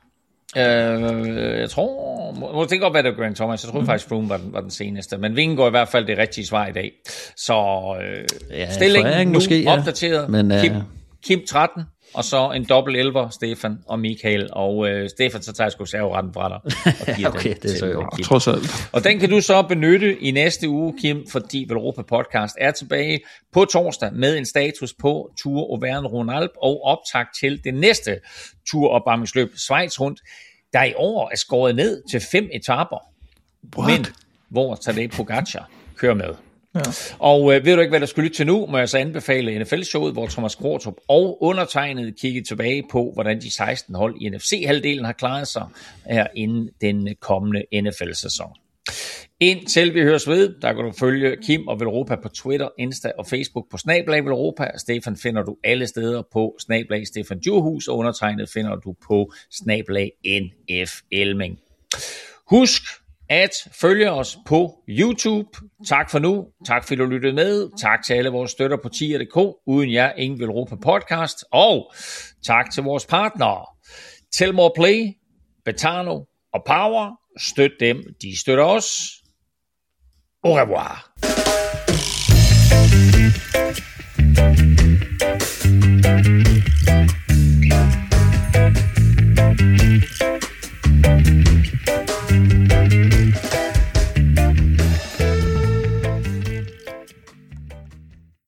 Jeg tror, det kan godt være, det var Geraint Thomas. Jeg tror faktisk, Froome var den seneste. Men Vingegaard i hvert fald det rigtige svar i dag. Så stillingen nu måske, opdateret. Men, Kim 13, og så en dobbelt 11'er, Stefan og Michael. Og Stefan, så tager jeg sgu serveretten fra dig. Og giver okay, den det er så jo. Trods alt. Og den kan du så benytte i næste uge, Kim, fordi Velropa Podcast er tilbage på torsdag med en status på Tour Auvergne-Rhône-Alpes og optakt til det næste turopvarmningsløb, Schweiz rundt, der i år er skåret ned til 5 etaper. What? Men hvor Tadej Pogačar kører med. Ja. Og ved du ikke, hvad der skal lytte til nu, må jeg så anbefale NFL-showet, hvor Thomas Kvartrup og undertegnet kigge tilbage på, hvordan de 16 hold i NFC-halvdelen har klaret sig her inden den kommende NFL-sæson. Indtil vi høres ved, der kan du følge Kim og Velropa på Twitter, Insta og Facebook på @Velropa. Stefan finder du alle steder på @Stefan Djurhus, og undertegnet finder du på @NF Elming. Husk at følge os på YouTube. Tak for nu. Tak fordi du lyttede med. Tak til alle vores støtter på tier.dk. Uden jer, ingen Velropa Podcast. Og tak til vores partnere. Telmore Play, Betano og Power. Støt dem. De støtter os. Au revoir.